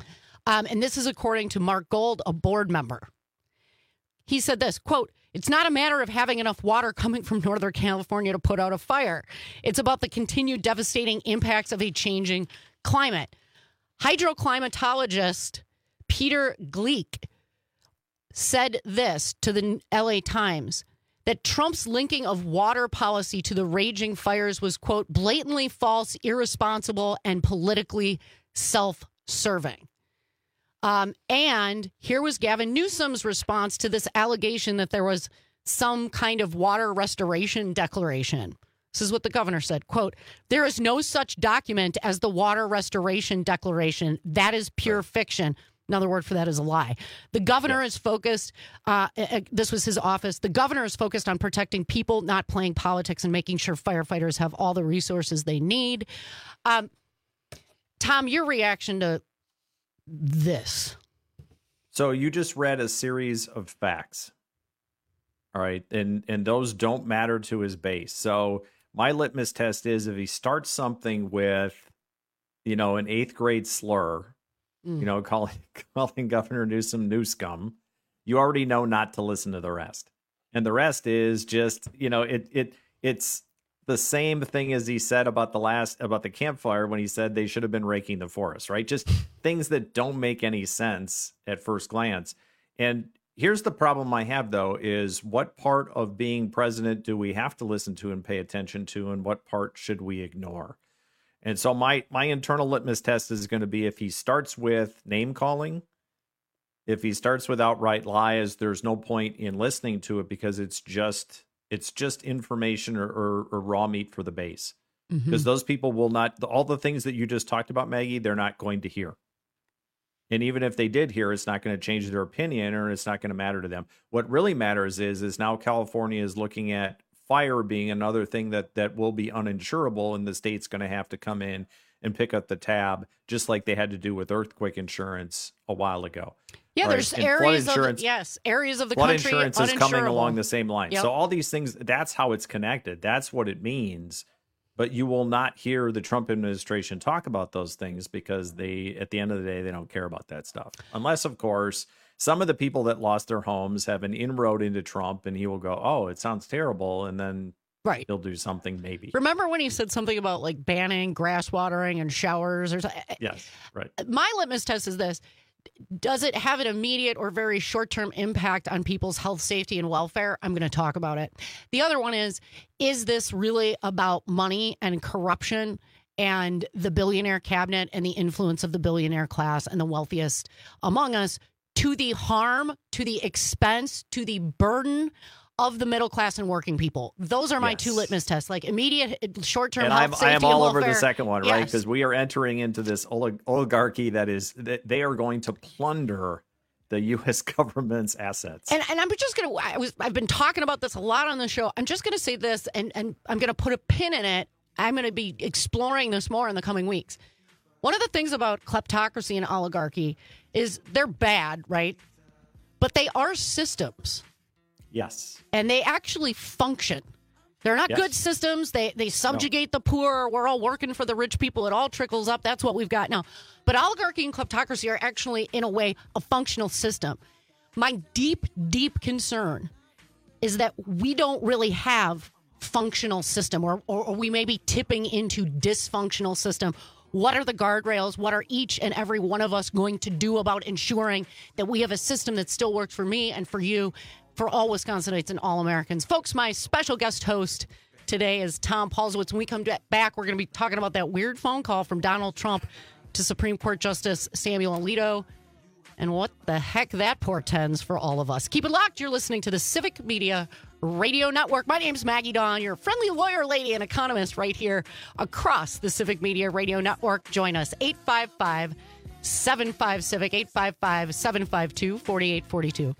Um, and this is according to Mark Gold, a board member. He said this, quote, "It's not a matter of having enough water coming from Northern California to put out a fire. It's about the continued devastating impacts of a changing climate." Hydroclimatologist Peter Gleek said this to the L A Times, that Trump's linking of water policy to the raging fires was, quote, "blatantly false, irresponsible, and politically self-serving." Um, and here was Gavin Newsom's response to this allegation that there was some kind of water restoration declaration. This is what the governor said, quote, "There is no such document as the Water Restoration Declaration. That is pure right. fiction." Another word for that is a lie. The governor yeah. is focused, uh, uh, this was his office, the governor is focused on protecting people, not playing politics, and making sure firefighters have all the resources they need. Um, Tom, your reaction to this? So you just read a series of facts. All right. And, and those don't matter to his base. So my litmus test is if he starts something with, you know, an eighth grade slur, mm. you know, calling, calling Governor Newsom Newscum, you already know not to listen to the rest. And the rest is just, you know, it, it, it's the same thing as he said about the last, about the campfire when he said they should have been raking the forest, right? Just things that don't make any sense at first glance. And here's the problem I have, though, is what part of being president do we have to listen to and pay attention to, and what part should we ignore? And so my my internal litmus test is going to be if he starts with name calling, if he starts with outright lies, there's no point in listening to it because it's just it's just information or, or, or raw meat for the base. Because mm-hmm. those people will not, all the things that you just talked about, Maggie, they're not going to hear. And even if they did hear, it's not going to change their opinion or it's not going to matter to them. What really matters is, is now California is looking at fire being another thing that, that will be uninsurable, and the state's going to have to come in and pick up the tab, just like they had to do with earthquake insurance a while ago. Yeah, right? there's And areas of the, yes, areas of the flood country insurance is coming along the same line. Yep. So all these things, that's how it's connected. That's what it means. But you will not hear the Trump administration talk about those things because they, at the end of the day, they don't care about that stuff. Unless, of course, some of the people that lost their homes have an inroad into Trump, and he will go, "Oh, it sounds terrible," and then right. he'll do something maybe. Remember when he said something about like banning grass watering and showers or something? Yes, right. My litmus test is this. Does it have an immediate or very short-term impact on people's health, safety, and welfare? I'm going to talk about it. The other one is, is this really about money and corruption and the billionaire cabinet and the influence of the billionaire class and the wealthiest among us to the harm, to the expense, to the burden of the middle class and working people? Those are my yes. two litmus tests, like immediate short-term and health, I'm, safety, I am all and welfare. over the second one, yes. right? Because we are entering into this olig- oligarchy that is, that they are going to plunder the U S government's assets. And, and I'm just going to, I was, I've been talking about this a lot on the show. I'm just going to say this, and, and I'm going to put a pin in it. I'm going to be exploring this more in the coming weeks. One of the things about kleptocracy and oligarchy is they're bad, right? But they are systems. Yes. And they actually function. They're not yes. good systems. They they subjugate no. the poor. We're all working for the rich people. It all trickles up. That's what we've got now. But oligarchy and kleptocracy are actually, in a way, a functional system. My deep, deep concern is that we don't really have functional system, or, or, or we may be tipping into dysfunctional system. What are the guardrails? What are each and every one of us going to do about ensuring that we have a system that still works for me and for you, for all Wisconsinites and all Americans? Folks, my special guest host today is Tom Paulsowitz. When we come back, we're going to be talking about that weird phone call from Donald Trump to Supreme Court Justice Samuel Alito and what the heck that portends for all of us. Keep it locked. You're listening to the Civic Media Radio Network. My name's Maggie Dawn, your friendly lawyer lady and economist right here across the Civic Media Radio Network. Join us, eight five five, seven five, CIVIC, eight five five, seven five two, four eight four two.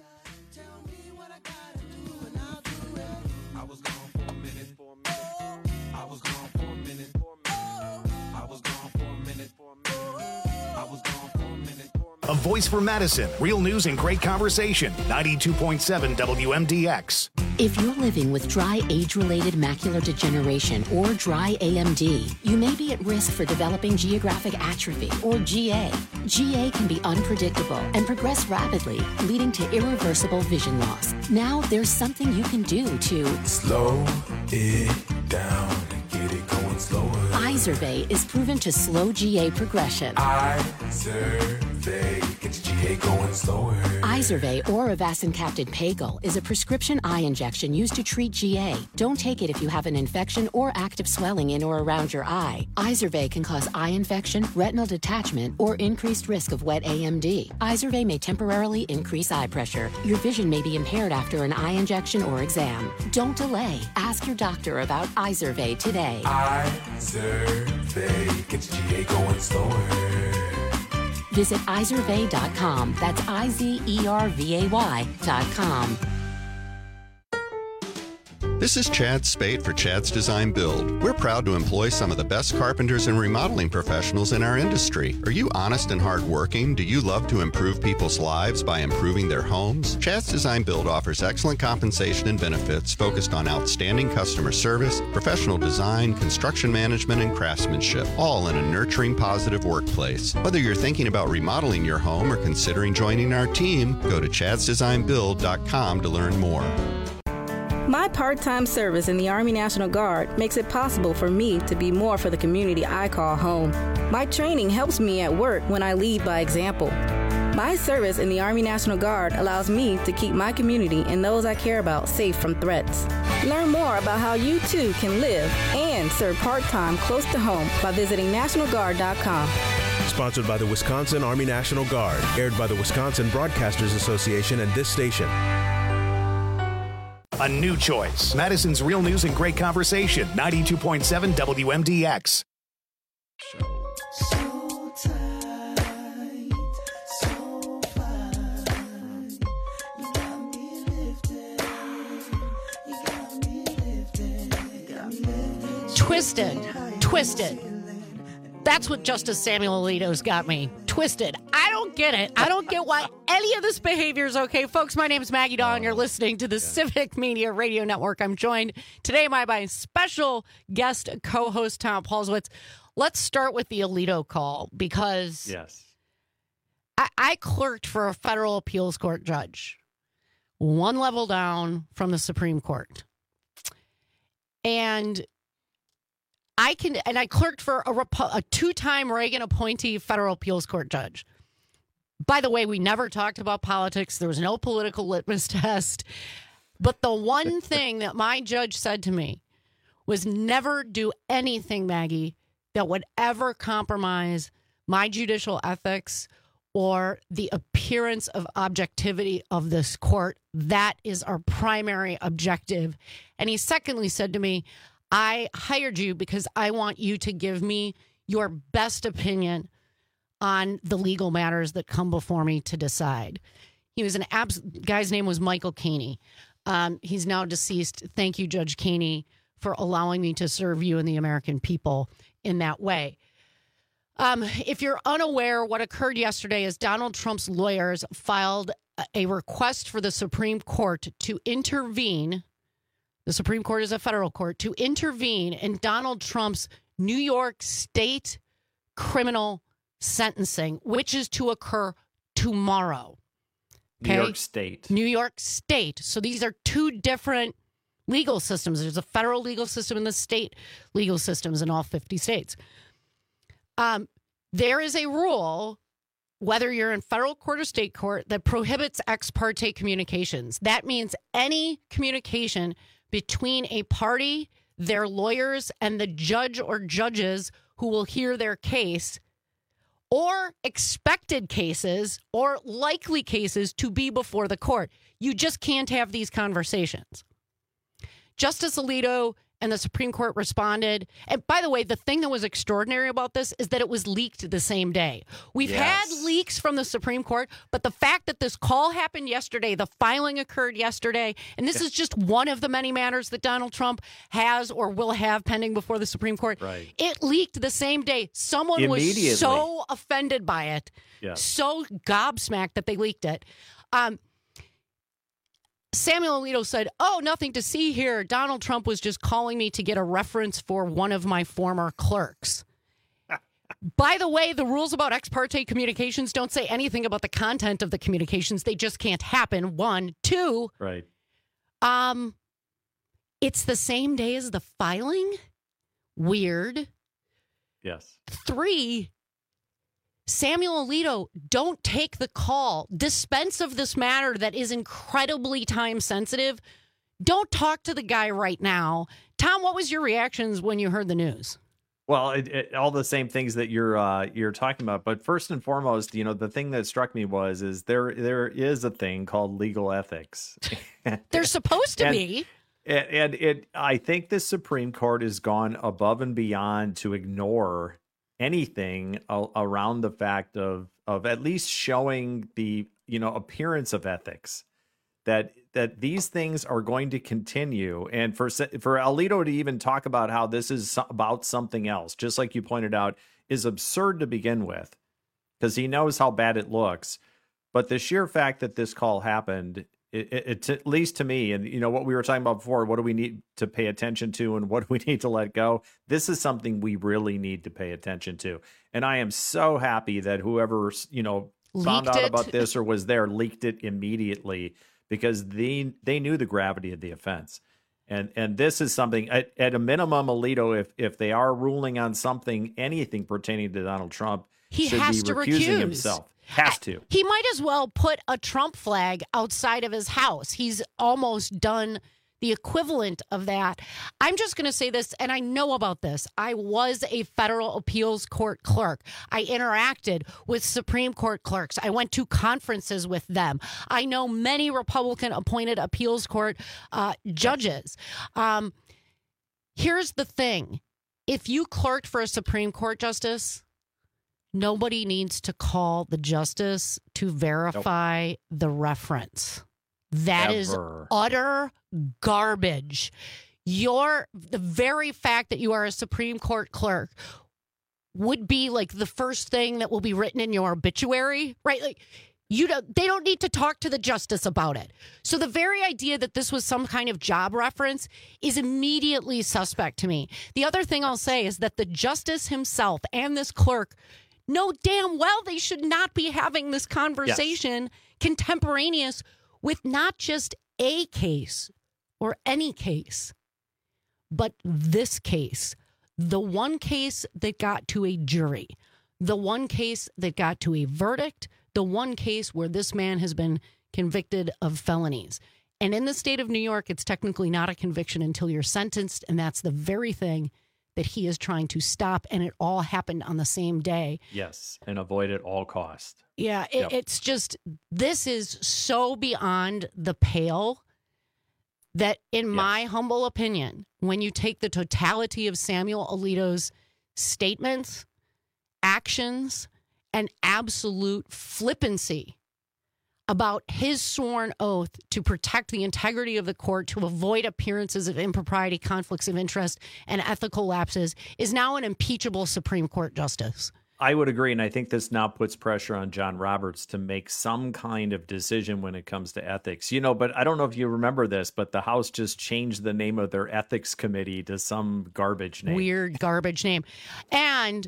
voice for Madison. Real news and great conversation. ninety-two point seven W M D X. If you're living with dry age-related macular degeneration or dry A M D, you may be at risk for developing geographic atrophy or G A. G A can be unpredictable and progress rapidly, leading to irreversible vision loss. Now there's something you can do to slow it down and get it going slower. Izervay is proven to slow G A progression. Izervay gets G A going slower. Izervay or avacincaptad pagel is a prescription eye injection used to treat G A. Don't take it if you have an infection or active swelling in or around your eye. Izervay can cause eye infection, retinal detachment, or increased risk of wet A M D. Izervay may temporarily increase eye pressure. Your vision may be impaired after an eye injection or exam. Don't delay. Ask your doctor about Izervay today. Izervay gets G A going slower. Visit Izervay dot com. That's I Z E R V A Y dot com. This is Chad Spate for Chad's Design Build. We're proud to employ some of the best carpenters and remodeling professionals in our industry. Are you honest and hardworking? Do you love to improve people's lives by improving their homes? Chad's Design Build offers excellent compensation and benefits focused on outstanding customer service, professional design, construction management, and craftsmanship, all in a nurturing, positive workplace. Whether you're thinking about remodeling your home or considering joining our team, go to chads design build dot com to learn more. My part-time service in the Army National Guard makes it possible for me to be more for the community I call home. My training helps me at work when I lead by example. My service in the Army National Guard allows me to keep my community and those I care about safe from threats. Learn more about how you too can live and serve part-time close to home by visiting national guard dot com. Sponsored by the Wisconsin Army National Guard. Aired by the Wisconsin Broadcasters Association and this station. A new choice. Madison's real news and great conversation. ninety-two point seven W M D X. So tight, so fine. You got me lifted. You got me lifted. You got me lifted. Twisted. Twisted. That's what Justice Samuel Alito's got me. Twisted. I don't get it. I don't get why any of this behavior is okay. Folks, my name is Maggie Dawn. You're listening to the Civic Media Radio Network. I'm joined today by my special guest co-host, Tom Paulswitz. Let's start with the Alito call because yes, I, I clerked for a federal appeals court judge, one level down from the Supreme Court. And I can, and I clerked for a, a two-time Reagan appointee federal appeals court judge. By the way, we never talked about politics. There was no political litmus test. But the one thing that my judge said to me was never do anything, Maggie, that would ever compromise my judicial ethics or the appearance of objectivity of this court. That is our primary objective. And he secondly said to me, I hired you because I want you to give me your best opinion on the legal matters that come before me to decide. He was an abs- guy's name was Michael Caney. Um, he's now deceased. Thank you, Judge Caney, for allowing me to serve you and the American people in that way. Um, if you're unaware, what occurred yesterday is Donald Trump's lawyers filed a request for the Supreme Court to intervene. The Supreme Court is a federal court to intervene in Donald Trump's New York State criminal sentencing, which is to occur tomorrow. Okay? New York State. New York State. So these are two different legal systems. There's a federal legal system and the state legal systems in all fifty states. Um, there is a rule, whether you're in federal court or state court, that prohibits ex parte communications. That means any communication between a party, their lawyers, and the judge or judges who will hear their case, or expected cases or likely cases to be before the court. You just can't have these conversations. Justice Alito and the Supreme Court responded. And by the way, the thing that was extraordinary about this is that it was leaked the same day. We've Yes. had leaks from the Supreme Court, but the fact that this call happened yesterday, the filing occurred yesterday, and this Yeah. is just one of the many matters that Donald Trump has or will have pending before the Supreme Court. Right. It leaked the same day. Someone was Immediately. so offended by it, Yeah. so gobsmacked that they leaked it. Um, Samuel Alito said, oh, nothing to see here. Donald Trump was just calling me to get a reference for one of my former clerks. By the way, the rules about ex parte communications don't say anything about the content of the communications. They just can't happen. One. Two, Right. um, it's the same day as the filing. Weird. Yes. Three, Samuel Alito, don't take the call. Dispense of this matter that is incredibly time sensitive. Don't talk to the guy right now. Tom, what was your reactions when you heard the news? Well, it, it, all the same things that you're uh, you're talking about, but first and foremost, you know, the thing that struck me was is there there is a thing called legal ethics. There's supposed to And- be. And, and it, I think the Supreme Court has gone above and beyond to ignore anything a, around the fact of of at least showing the you know appearance of ethics, that that these things are going to continue, and for for Alito to even talk about how this is so- about something else, just like you pointed out, is absurd to begin with, because he knows how bad it looks. But the sheer fact that this call happened, it, it, it's at least to me, and you know what we were talking about before, what do we need to pay attention to and what do we need to let go? This is something we really need to pay attention to. And I am so happy that whoever, you know, found Leaked out it. about this or was there leaked it immediately, because they they knew the gravity of the offense. And and this is something at, at a minimum, Alito, if if they are ruling on something, anything pertaining to Donald Trump, He should has be to recusing recuse. himself. Has to. He might as well put a Trump flag outside of his house. He's almost done the equivalent of that. I'm just going to say this, and I know about this. I was a federal appeals court clerk. I interacted with Supreme Court clerks. I went to conferences with them. I know many Republican appointed appeals court uh, judges. Um, here's the thing. If you clerked for a Supreme Court justice, nobody needs to call the justice to verify the reference. That is Ever. utter garbage. Your the very fact that you are a Supreme Court clerk would be like the first thing that will be written in your obituary, right? Like you don't they don't need to talk to the justice about it. So the very idea that this was some kind of job reference is immediately suspect to me. The other thing I'll say is that the justice himself and this clerk know damn well they should not be having this conversation contemporaneous with not just a case or any case, but this case, the one case that got to a jury, the one case that got to a verdict, the one case where this man has been convicted of felonies. And in the state of New York, it's technically not a conviction until you're sentenced, and that's the very thing that he is trying to stop, and it all happened on the same day. Yes, and avoid at all cost. Yeah, it, Yep. it's just, this is so beyond the pale that, in my humble opinion, when you take the totality of Samuel Alito's statements, actions, and absolute flippancy about his sworn oath to protect the integrity of the court, to avoid appearances of impropriety, conflicts of interest, and ethical lapses, is now an impeachable Supreme Court justice. I would agree, and I think this now puts pressure on John Roberts to make some kind of decision when it comes to ethics. You know, but I don't know if you remember this, but the House just changed the name of their ethics committee to some garbage name. Weird garbage name. And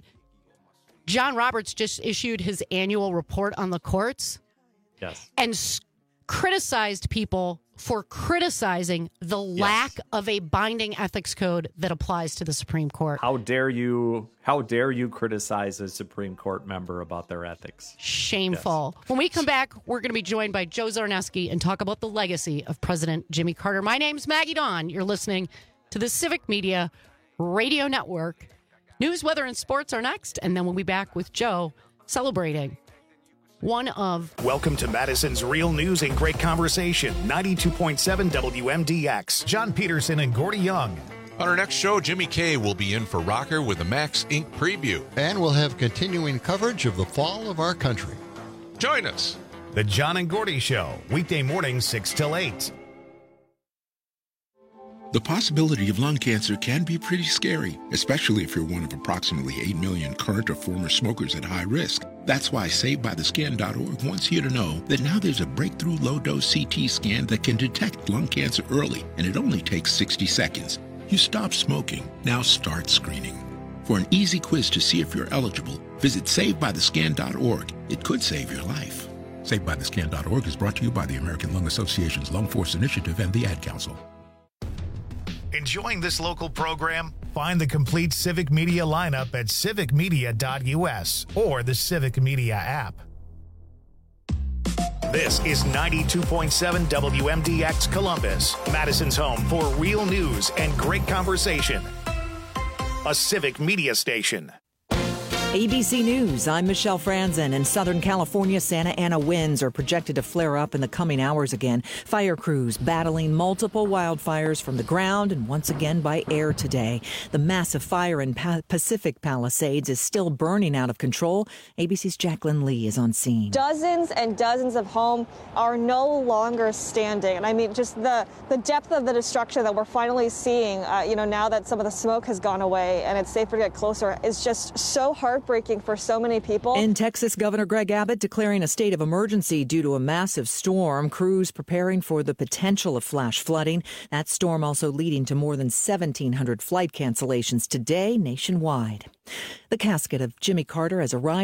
John Roberts just issued his annual report on the courts. Yes. And s- criticized people for criticizing the lack of a binding ethics code that applies to the Supreme Court. How dare you? How dare you criticize a Supreme Court member about their ethics? Shameful. When we come back, we're going to be joined by Joe Zarneski and talk about the legacy of President Jimmy Carter. My name's Maggie Dawn. You're listening to the Civic Media Radio Network. News, weather, and sports are next, and then we'll be back with Joe celebrating one of... Welcome to Madison's Real News and Great Conversation, ninety-two point seven W M D X. John Peterson and Gordy Young. On our next show, Jimmy Kay will be in for Rocker with the Max Incorporated preview. And we'll have continuing coverage of the fall of our country. Join us. The John and Gordy Show, weekday mornings six till eight. The possibility of lung cancer can be pretty scary, especially if you're one of approximately eight million current or former smokers at high risk. That's why Saved By The Scan dot org wants you to know that now there's a breakthrough low-dose C T scan that can detect lung cancer early, and it only takes sixty seconds. You stop smoking, now start screening. For an easy quiz to see if you're eligible, visit Saved By The Scan dot org. It could save your life. Saved By The Scan dot org is brought to you by the American Lung Association's Lung Force Initiative and the Ad Council. Enjoying this local program? Find the complete Civic Media lineup at civic media dot u s or the Civic Media app. This is ninety-two point seven W M D X Columbus, Madison's home for real news and great conversation. A Civic Media station. A B C News, I'm Michelle Franzen. In Southern California, Santa Ana winds are projected to flare up in the coming hours again. Fire crews battling multiple wildfires from the ground and once again by air today. The massive fire in pa- Pacific Palisades is still burning out of control. A B C's Jacqueline Lee is on scene. Dozens and dozens of homes are no longer standing. And I mean, just the, the depth of the destruction that we're finally seeing, uh, you know, now that some of the smoke has gone away and it's safer to get closer, is just so hard. Breaking for so many people. In Texas, Governor Greg Abbott declaring a state of emergency due to a massive storm. Crews preparing for the potential of flash flooding. That storm also leading to more than seventeen hundred flight cancellations today nationwide. The casket of Jimmy Carter has arrived.